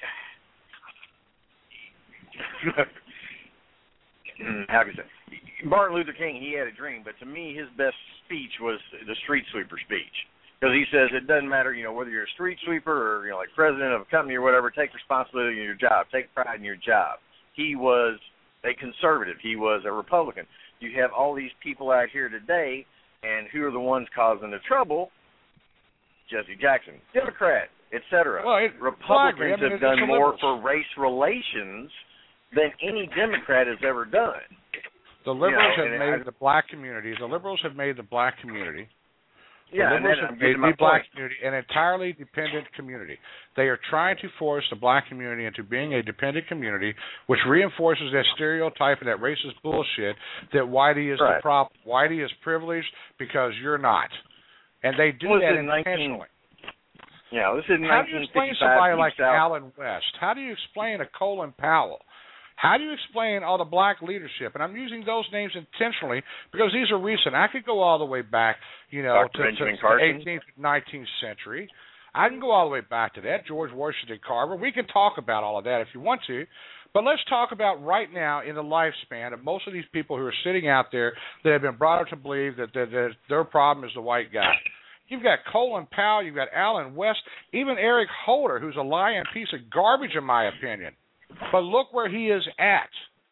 Speaker 4: how can I say? Martin Luther King, he had a dream, but to me, his best speech was the street sweeper speech. Because he says it doesn't matter, you know, whether you're a street sweeper or, you know, like president of a company or whatever, take responsibility in your job. Take pride in your job. He was a conservative. He was a Republican. You have all these people out here today, and who are the ones causing the trouble? Jesse Jackson, Democrat, et cetera.
Speaker 2: Well, it,
Speaker 4: Republicans
Speaker 2: I mean,
Speaker 4: have done more
Speaker 2: liberals.
Speaker 4: for race relations than any Democrat has ever done.
Speaker 2: The liberals
Speaker 4: you know,
Speaker 2: have made
Speaker 4: I,
Speaker 2: the black community, the liberals have made the black community, the
Speaker 4: yeah,
Speaker 2: liberals
Speaker 4: and
Speaker 2: have
Speaker 4: then,
Speaker 2: made the black
Speaker 4: point.
Speaker 2: community an entirely dependent community. They are trying to force the black community into being a dependent community, which reinforces that stereotype and that racist bullshit that Whitey is
Speaker 4: right.
Speaker 2: the problem. Whitey is privileged because you're not. And they do
Speaker 4: well,
Speaker 2: that
Speaker 4: in
Speaker 2: intentionally.
Speaker 4: nineteen, yeah, this is
Speaker 2: How do you explain
Speaker 4: nineteen fifty-five.
Speaker 2: somebody like
Speaker 4: South.
Speaker 2: Alan West? How do you explain a Colin Powell? How do you explain all the black leadership? And I'm using those names intentionally because these are recent. I could go all the way back, you know, to, to, to the eighteenth, nineteenth century. I can go all the way back to that, George Washington Carver. We can talk about all of that if you want to. But let's talk about right now in the lifespan of most of these people who are sitting out there that have been brought up to believe that, that, that their problem is the white guy. You've got Colin Powell, you've got Alan West, even Eric Holder, who's a lying piece of garbage in my opinion. But look where he is at.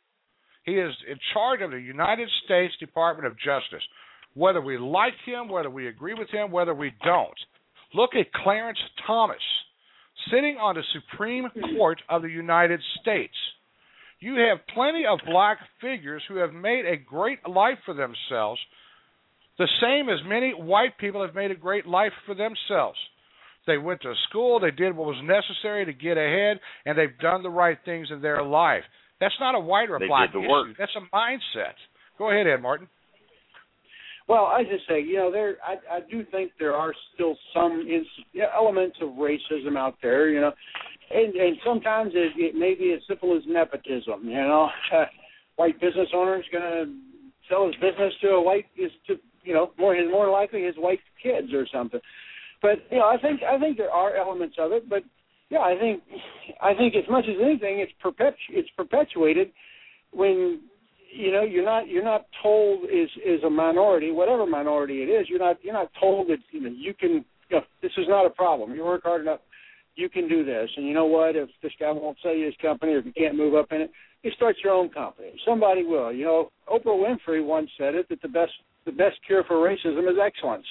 Speaker 2: He is in charge of the United States Department of Justice. Whether we like him, whether we agree with him, whether we don't. Look at Clarence Thomas, sitting on the Supreme Court of the United States. You have plenty of black figures who have made a great life for themselves, the same as many white people have made a great life for themselves. They went to school, they did what was necessary to get ahead, and they've done the right things in their life. That's not a white or a black issue. Work. That's a mindset. Go ahead, Ed Martin.
Speaker 3: Well, I just say, you know, there. I, I do think there are still some ins, elements of racism out there, you know, and, and sometimes it, it may be as simple as nepotism. You know, uh, white business owner is going to sell his business to a white, is to you know, more more likely his white kids or something. But you know, I think I think there are elements of it. But yeah, I think I think as much as anything, it's perpetu- it's perpetuated when you know you're not you're not told is is a minority, whatever minority it is. You're not you're not told that you know you can. You know, this is not a problem. You work hard enough, you can do this. And you know what? If this guy won't sell you his company, or if you can't move up in it, you start your own company. Somebody will. You know, Oprah Winfrey once said it that the best the best cure for racism is excellence.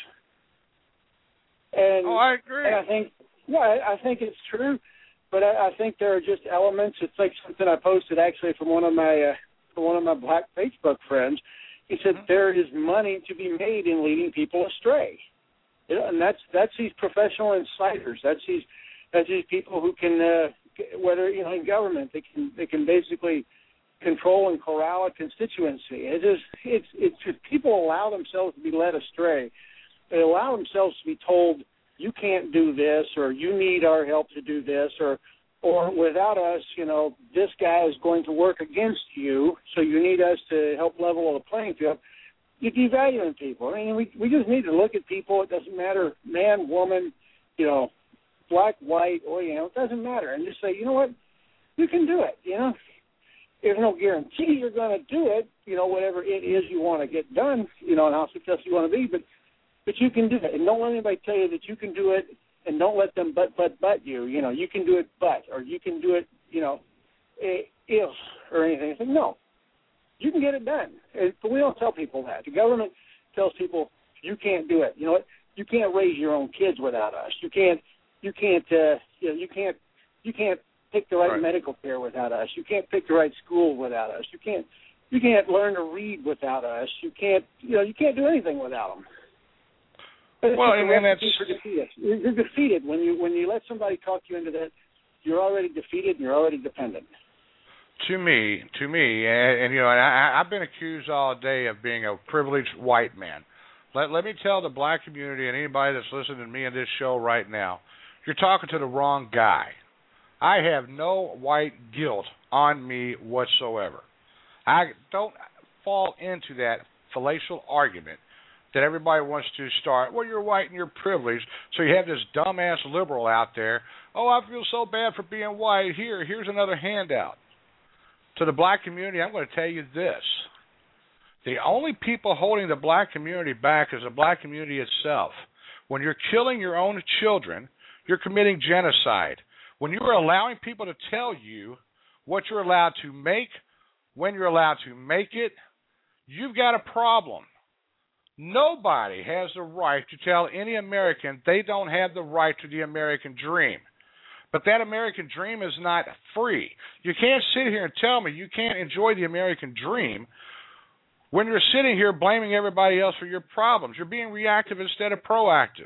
Speaker 3: And,
Speaker 2: oh, I agree.
Speaker 3: And I think, yeah, I, I think it's true, but I, I think there are just elements. It's like something I posted actually from one of my uh, from one of my black Facebook friends. He said mm-hmm. there is money to be made in leading people astray, you know, and that's that's these professional insiders. That's these that's these people who can, uh, whether you know in government, they can they can basically control and corral a constituency. It is it's it's if people allow themselves to be led astray. They allow themselves to be told, you can't do this, or you need our help to do this, or or without us, you know, this guy is going to work against you, so you need us to help level the playing field. You're devaluing people. I mean, we we just need to look at people. It doesn't matter, man, woman, you know, black, white, or, you know, it doesn't matter. And just say, you know what, you can do it, you know. There's no guarantee you're going to do it, you know, whatever it is you want to get done, you know, and how successful you want to be, but But you can do it, and don't let anybody tell you that you can do it, and don't let them but, but, but you. You know, you can do it, but, or you can do it, you know, if, or anything. It's like, no, you can get it done. But we don't tell people that. The government tells people, you can't do it. You know what? You can't raise your own kids without us. You can't, you can't, uh, you know, you can't, you can't pick the right, right medical care without us. You can't pick the right school without us. You can't, you can't learn to read without us. You can't, you know, you can't do anything without them.
Speaker 2: Well, and then that's
Speaker 3: you're, you're defeated when you when you let somebody talk you into that. You're already defeated and you're already dependent.
Speaker 2: To me, to me, and, and you know, and I, I've been accused all day of being a privileged white man. Let let me tell the black community and anybody that's listening to me in this show right now, you're talking to the wrong guy. I have no white guilt on me whatsoever. I don't fall into that fallacious argument that everybody wants to start. Well, you're white and you're privileged, so you have this dumbass liberal out there. Oh, I feel so bad for being white. Here, here's another handout. To the black community, I'm going to tell you this. The only people holding the black community back is the black community itself. When you're killing your own children, you're committing genocide. When you are allowing people to tell you what you're allowed to make, when you're allowed to make it, you've got a problem. Nobody has the right to tell any American they don't have the right to the American dream. But that American dream is not free. You can't sit here and tell me you can't enjoy the American dream When you're sitting here blaming everybody else for your problems, you're being reactive instead of proactive.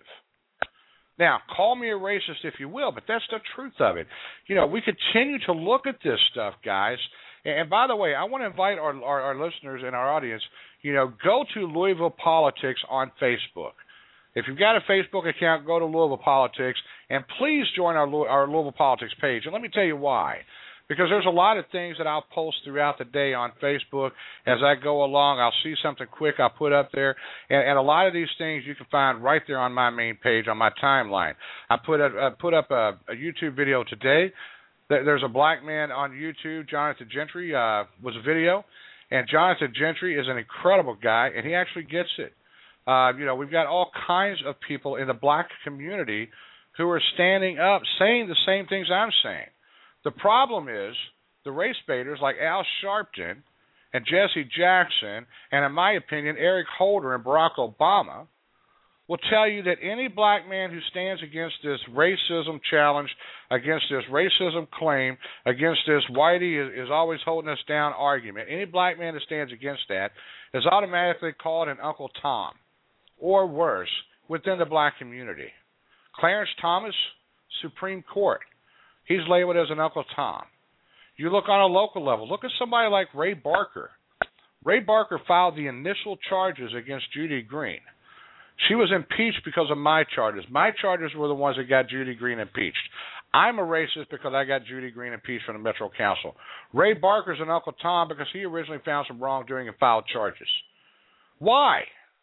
Speaker 2: Now, call me a racist if you will, but that's the truth of it. You know, we continue to look at this stuff, guys. And by the way, I want to invite our, our, our listeners and our audience, you know, go to Louisville Politics on Facebook. If you've got a Facebook account, go to Louisville Politics, and please join our, our Louisville Politics page. And let me tell you why. Because there's a lot of things that I'll post throughout the day on Facebook. As I go along, I'll see something quick I'll put up there. And, and a lot of these things you can find right there on my main page, on my timeline. I put, a, I put up a, a YouTube video today. There's a black man on YouTube, Jonathan Gentry, uh, was a video. And Jonathan Gentry is an incredible guy, and he actually gets it. Uh, you know, we've got all kinds of people in the black community who are standing up saying the same things I'm saying. The problem is the race baiters like Al Sharpton and Jesse Jackson and, in my opinion, Eric Holder and Barack Obama will tell you that any black man who stands against this racism challenge, against this racism claim, against this Whitey is, is always holding us down argument, any black man that stands against that is automatically called an Uncle Tom, or worse, within the black community. Clarence Thomas, Supreme Court. He's labeled as an Uncle Tom. You look on a local level. Look at somebody like Ray Barker. Ray Barker filed the initial charges against Judy Green. She was impeached because of my charges. My charges were the ones that got Judy Green impeached. I'm a racist because I got Judy Green impeached from the Metro Council. Ray Barker's an Uncle Tom because he originally found some wrongdoing and filed charges. Why?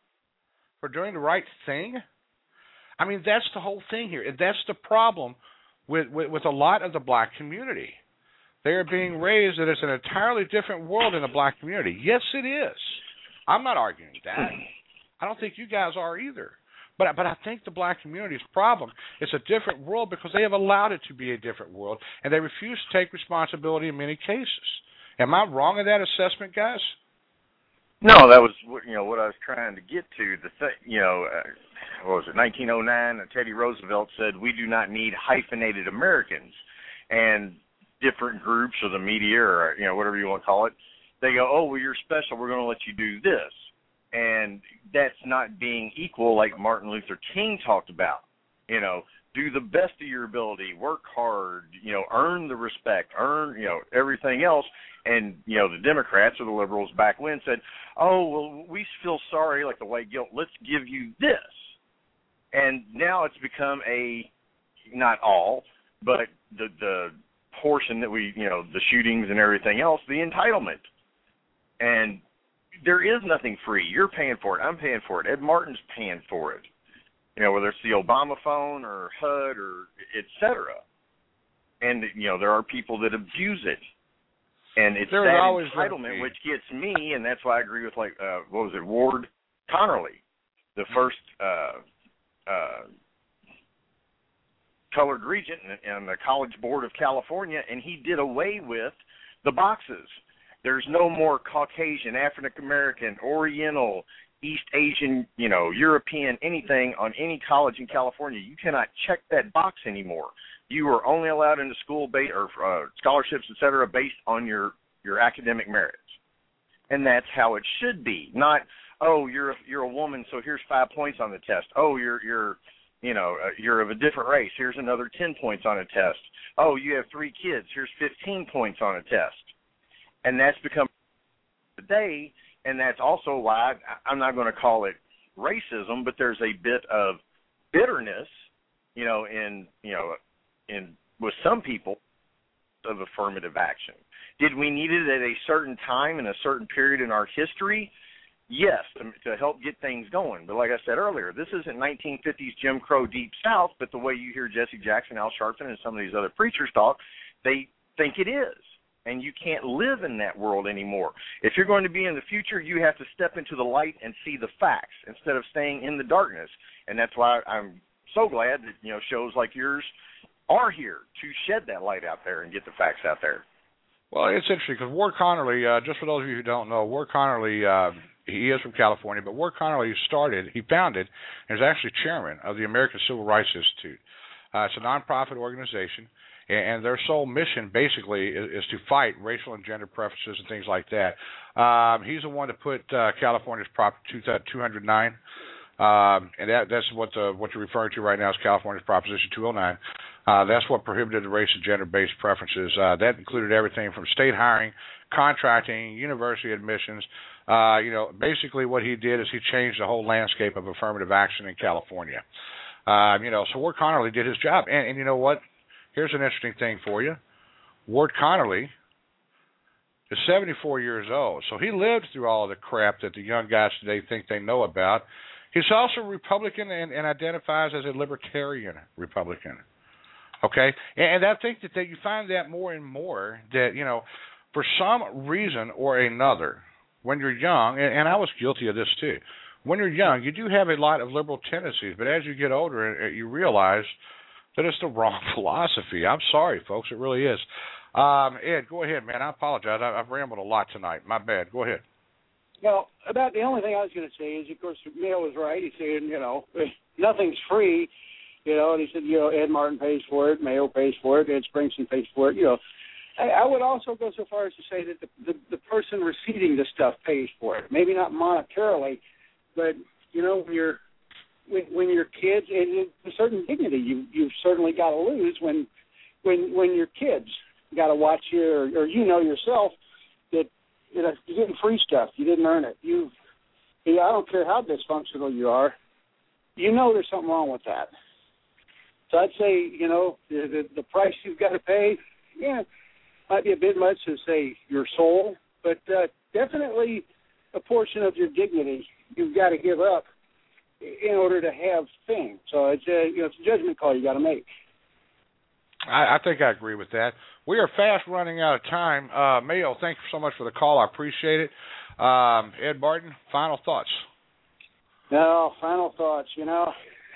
Speaker 2: For doing the right thing? I mean, that's the whole thing here. And that's the problem with, with, with a lot of the black community. They are being raised that it's an entirely different world in the black community. Yes, it is. I'm not arguing that. I don't think you guys are either. But, but I think the black community's problem is a different world because they have allowed it to be a different world, and they refuse to take responsibility in many cases. Am I wrong in that assessment, guys?
Speaker 4: No, that was you know what I was trying to get to. The th- you know, uh, what was it, nineteen oh nine? Teddy Roosevelt said, "We do not need hyphenated Americans," and different groups or the media or you know whatever you want to call it, they go, "Oh, well, you're special. We're going to let you do this," and that's not being equal, like Martin Luther King talked about. You know, do the best of your ability, work hard, you know, earn the respect, earn you know everything else. And, you know, the Democrats or the liberals back when said, oh, well, we feel sorry, like the white guilt, let's give you this. And now it's become a, not all, but the the portion that we, you know, the shootings and everything else, the entitlement. And there is nothing free. You're paying for it. I'm paying for it. Ed Martin's paying for it. You know, whether it's the Obama phone or H U D or et cetera. And, you know, there are people that abuse it. And it's
Speaker 2: There's
Speaker 4: that entitlement which gets me, and that's why I agree with, like, uh, what was it, Ward Connerly, the first uh, uh, colored regent in the College Board of California, and he did away with the boxes. There's no more Caucasian, African-American, Oriental, East Asian, you know, European, anything on any college in California. You cannot check that box anymore. You are only allowed into school ba- or uh, scholarships, et cetera, based on your, your academic merits. And that's how it should be. Not, oh, you're a, you're a woman, so here's five points on the test. Oh, you're you're you know uh, you're of a different race. Here's another ten points on a test. Oh, you have three kids. Here's fifteen points on a test. And that's become today. And that's also why I'm not going to call it racism, but there's a bit of bitterness, you know, in you know. in with some people of affirmative action. Did we need it at a certain time in a certain period in our history? Yes, to, to help get things going. But like I said earlier, this isn't nineteen fifties Jim Crow Deep South, but the way you hear Jesse Jackson, Al Sharpton, and some of these other preachers talk, they think it is. And you can't live in that world anymore. If you're going to be in the future, you have to step into the light and see the facts instead of staying in the darkness. And that's why I'm so glad that, you know, shows like yours are here to shed that light out there and get the facts out there.
Speaker 2: Well, it's interesting because Ward Connerly, uh, just for those of you who don't know, Ward Connerly, uh, he is from California, but Ward Connerly started, he founded, and is actually chairman of the American Civil Rights Institute. Uh, it's a nonprofit organization, and their sole mission basically is, is to fight racial and gender preferences and things like that. Um, he's the one that put uh, California's Prop two oh nine, um, and that, that's what the, what you're referring to right now is California's Proposition two oh nine. Uh, that's what prohibited the race and gender-based preferences. Uh, that included everything from state hiring, contracting, university admissions. Uh, you know, basically what he did is he changed the whole landscape of affirmative action in California. Uh, you know, so Ward Connerly did his job. And, and you know what? Here's an interesting thing for you. Ward Connerly is seventy-four years old, so he lived through all of the crap that the young guys today think they know about. He's also a Republican and, and identifies as a libertarian Republican. Okay? And, and I think that, that you find that more and more that, you know, for some reason or another, when you're young, and, and I was guilty of this too, when you're young, you do have a lot of liberal tendencies, but as you get older, you realize that it's the wrong philosophy. I'm sorry, folks, it really is. Um, Ed, go ahead, man. I apologize. I, I've rambled a lot tonight. My bad. Go ahead.
Speaker 5: Well, about the only thing I was going to say is, of course, Mayo was right. He said, you know, nothing's free, you know, and he said, you know, Ed Martin pays for it, Mayo pays for it, Ed Springsteen pays for it, you know. I, I would also go so far as to say that the, the, the person receiving the stuff pays for it. Maybe not monetarily, but, you know, when you're when, when you're kids, and a certain dignity you you've certainly got to lose when when when your kids got to watch you, or, or you know yourself that you know you're getting free stuff. You didn't earn it. You, I don't care how dysfunctional you are, you know there's something wrong with that. So I'd say, you know, the the, the price you've got to pay, yeah, might be a bit much to say your soul, but uh, definitely a portion of your dignity you've got to give up in order to have fame. So it's a, you know, it's a judgment call you got to make.
Speaker 2: I, I think I agree with that. We are fast running out of time. Uh, Mayo, thank you so much for the call. I appreciate it. Um, Ed Martin, final thoughts.
Speaker 5: No, final thoughts. You know,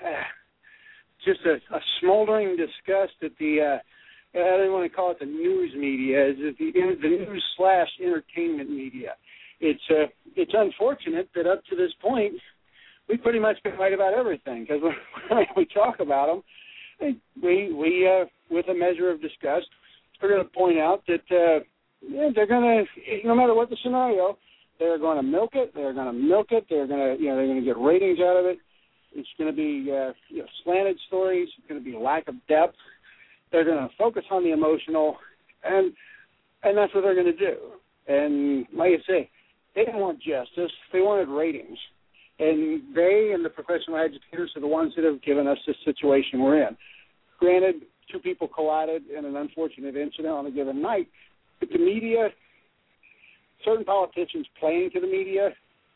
Speaker 5: just a, a smoldering disgust at the, uh, I don't want to call it the news media, is the, the news slash entertainment media. It's uh, it's unfortunate that up to this point, we've pretty much been right about everything, because when we talk about them, we, we uh, with a measure of disgust, we're going to point out that uh, yeah, they're going to, no matter what the scenario, they're going to milk it. They're going to milk it. They're going to, you know, they're going to get ratings out of it. It's going to be uh, you know, slanted stories. It's going to be lack of depth. They're going to focus on the emotional, and and that's what they're going to do. And like I say, they didn't want justice. They wanted ratings. And they and the professional agitators are the ones that have given us this situation we're in. Granted, two people collided in an unfortunate incident on a given night, but the media, certain politicians playing to the media,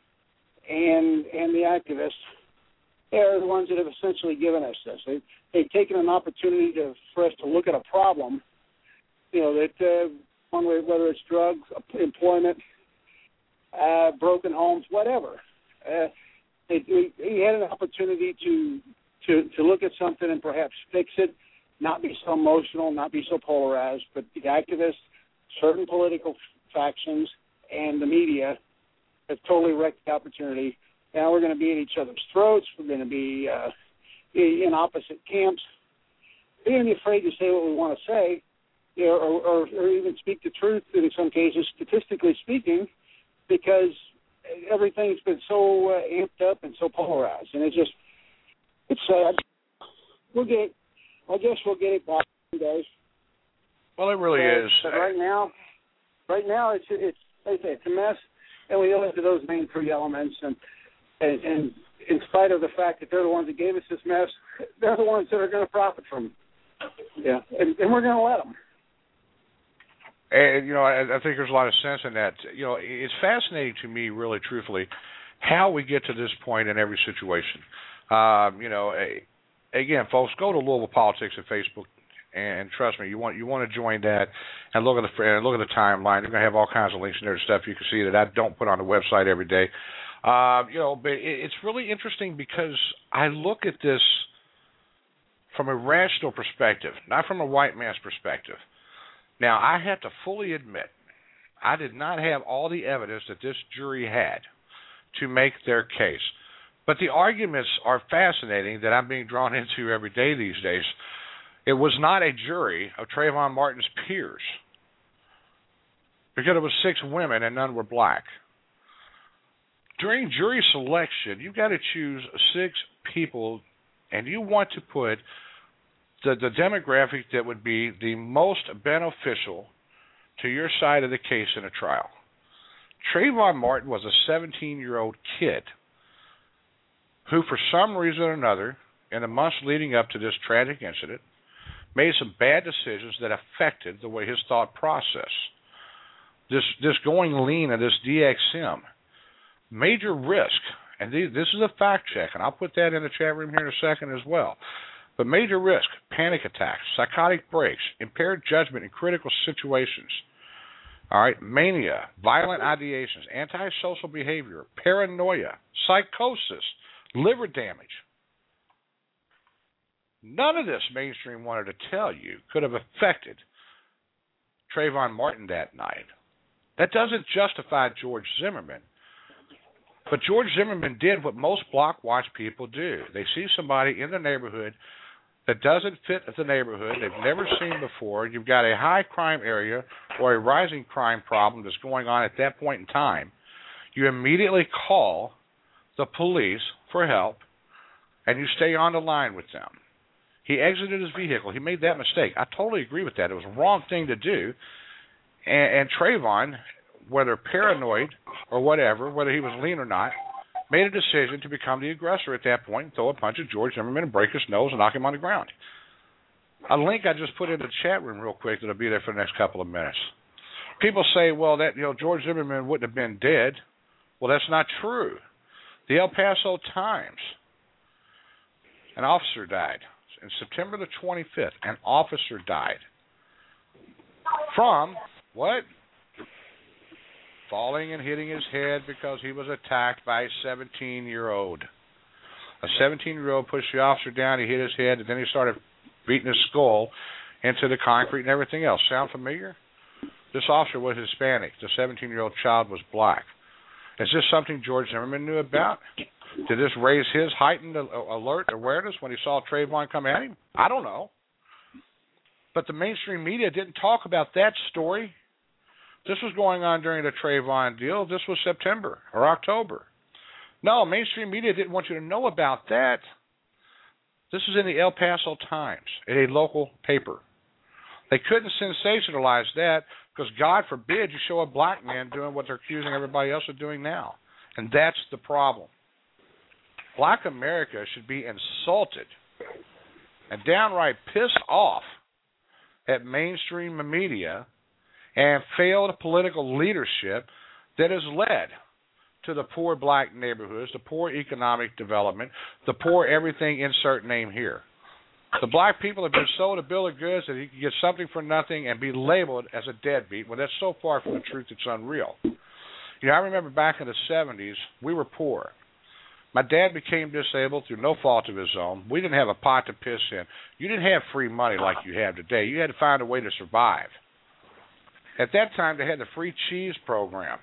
Speaker 5: and and the activists, they're the ones that have essentially given us this. They, they've taken an opportunity to, for us to look at a problem, you know, that uh, one way, whether it's drugs, employment, uh, broken homes, whatever. Uh, they, they, they had an opportunity to, to to look at something and perhaps fix it, not be so emotional, not be so polarized, but the activists, certain political factions, and the media have totally wrecked the opportunity. Now we're going to be at each other's throats. We're going to be uh, in opposite camps. We're going to be afraid to say what we want to say, you know, or, or, or even speak the truth in some cases, statistically speaking, because everything's been so uh, amped up and so polarized. And it's just, it's sad. We'll get it. I guess we'll get it back days.
Speaker 2: Well, it really
Speaker 5: but,
Speaker 2: is.
Speaker 5: But right now, right now it's it's like I say, it's a mess, and we owe it to those main three elements. And, and and in spite of the fact that they're the ones that gave us this mess, they're the ones that are going to profit from it. Yeah, and, and we're going to let them.
Speaker 2: And, you know, I, I think there's a lot of sense in that. You know, it's fascinating to me, really, truthfully, how we get to this point in every situation. Um, you know, again, folks, go to Louisville Politics at Facebook, and trust me, you want you want to join that, and look at the and look at the timeline. You're going to have all kinds of links in there to stuff you can see that I don't put on the website every day. Uh, you know, but it, it's really interesting because I look at this from a rational perspective, not from a white man's perspective. Now, I have to fully admit, I did not have all the evidence that this jury had to make their case. But the arguments are fascinating that I'm being drawn into every day these days. It was not a jury of Trayvon Martin's peers because it was six women and none were black. During jury selection, you've got to choose six people, and you want to put the, the demographic that would be the most beneficial to your side of the case in a trial. Trayvon Martin was a seventeen-year-old kid who, for some reason or another, in the months leading up to this tragic incident, made some bad decisions that affected the way his thought process. This this going lean and this D X M, major risk, and these, this is a fact check, and I'll put that in the chat room here in a second as well. But major risk, panic attacks, psychotic breaks, impaired judgment in critical situations. All right, mania, violent ideations, antisocial behavior, paranoia, psychosis, liver damage. None of this mainstream wanted to tell you could have affected Trayvon Martin that night. That doesn't justify George Zimmerman. But George Zimmerman did what most block watch people do. They see somebody in the neighborhood that doesn't fit the neighborhood they've never seen before. You've got a high crime area or a rising crime problem that's going on at that point in time. You immediately call the police for help, and you stay on the line with them. He exited his vehicle. He made that mistake. I totally agree with that. It was a wrong thing to do. And, and Trayvon, whether paranoid or whatever, whether he was lean or not, made a decision to become the aggressor at that point and throw a punch at George Zimmerman and break his nose and knock him on the ground. A link I just put in the chat room real quick that'll be there for the next couple of minutes. People say, well, that you know George Zimmerman wouldn't have been dead. Well, that's not true. The El Paso Times, an officer died. On September the twenty-fifth, an officer died. From what? Falling and hitting his head because he was attacked by a seventeen-year-old. A seventeen-year-old pushed the officer down, he hit his head, and then he started beating his skull into the concrete and everything else. Sound familiar? This officer was Hispanic. The seventeen-year-old child was black. Is this something George Zimmerman knew about? Did this raise his heightened alert awareness when he saw Trayvon come at him? I don't know. But the mainstream media didn't talk about that story. This was going on during the Trayvon deal. This was September or October. No, mainstream media didn't want you to know about that. This is in the El Paso Times, in a local paper. They couldn't sensationalize that because, God forbid, you show a black man doing what they're accusing everybody else of doing now. And that's the problem. Black America should be insulted and downright pissed off at mainstream media and failed political leadership that has led to the poor black neighborhoods, the poor economic development, the poor everything, insert name here. The black people have been sold a bill of goods that you can get something for nothing and be labeled as a deadbeat. Well, that's so far from the truth it's unreal. You know, I remember back in the seventies, we were poor. My dad became disabled through no fault of his own. We didn't have a pot to piss in. You didn't have free money like you have today. You had to find a way to survive. At that time, they had the free cheese program.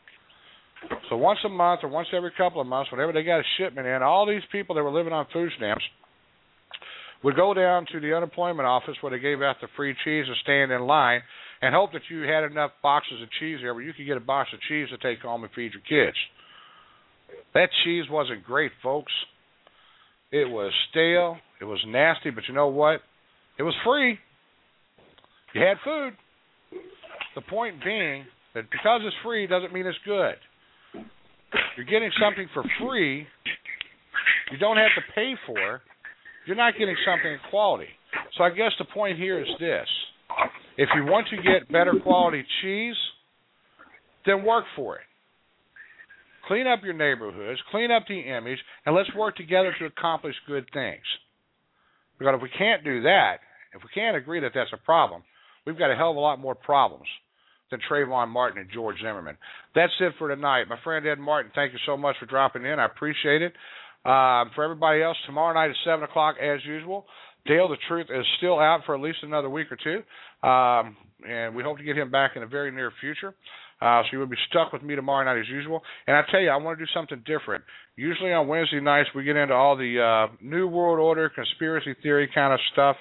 Speaker 2: So once a month or once every couple of months, whenever they got a shipment in, all these people that were living on food stamps would go down to the unemployment office where they gave out the free cheese and stand in line and hope that you had enough boxes of cheese there where you could get a box of cheese to take home and feed your kids. That cheese wasn't great, folks. It was stale. It was nasty, but you know what? It was free. You had food. The point being that because it's free doesn't mean it's good. You're getting something for free you don't have to pay for. You're not getting something of quality. So I guess the point here is this. If you want to get better quality cheese, then work for it. Clean up your neighborhoods, clean up the image, and let's work together to accomplish good things. Because if we can't do that, if we can't agree that that's a problem, we've got a hell of a lot more problems than Trayvon Martin and George Zimmerman. That's it for tonight. My friend Ed Martin, thank you so much for dropping in. I appreciate it. Uh, for everybody else, tomorrow night at seven o'clock as usual. Dale the Truth is still out for at least another week or two, um, and we hope to get him back in the very near future. Uh, so you will be stuck with me tomorrow night as usual. And I tell you, I want to do something different. Usually on Wednesday nights we get into all the uh, New World Order, conspiracy theory kind of stuff.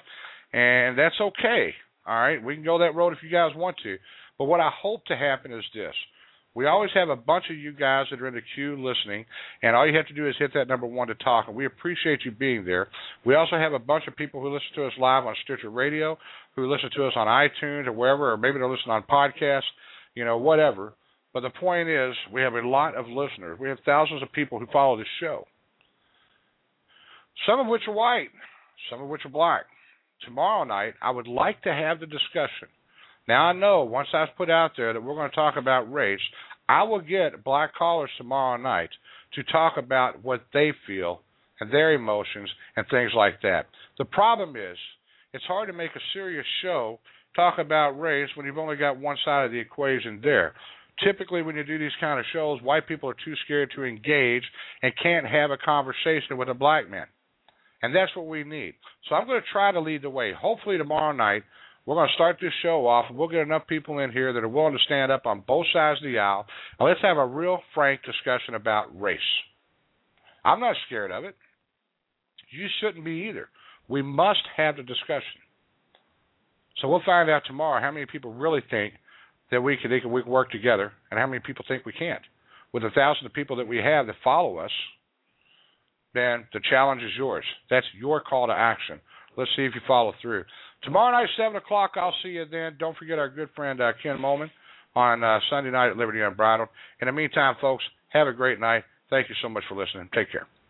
Speaker 2: And that's okay. All right, we can go that road if you guys want to. But what I hope to happen is this. We always have a bunch of you guys that are in the queue listening, and all you have to do is hit that number one to talk, and we appreciate you being there. We also have a bunch of people who listen to us live on Stitcher Radio, who listen to us on iTunes or wherever, or maybe they're listening on podcasts, you know, whatever. But the point is, we have a lot of listeners. We have thousands of people who follow this show, some of which are white, some of which are black. Tomorrow night, I would like to have the discussion. Now, I know once that's put out there that we're going to talk about race, I will get black callers tomorrow night to talk about what they feel and their emotions and things like that. The problem is, it's hard to make a serious show talk about race when you've only got one side of the equation there. Typically, when you do these kind of shows, white people are too scared to engage and can't have a conversation with a black man. And that's what we need. So I'm going to try to lead the way. Hopefully tomorrow night, we're going to start this show off, and we'll get enough people in here that are willing to stand up on both sides of the aisle, and let's have a real frank discussion about race. I'm not scared of it. You shouldn't be either. We must have the discussion. So we'll find out tomorrow how many people really think that we can, they can, we can work together, and how many people think we can't. With the thousands of people that we have that follow us, then the challenge is yours. That's your call to action. Let's see if you follow through. Tomorrow night, seven o'clock, I'll see you then. Don't forget our good friend uh, Ken Moman on uh, Sunday night at Liberty Unbridled. In the meantime, folks, have a great night. Thank you so much for listening. Take care.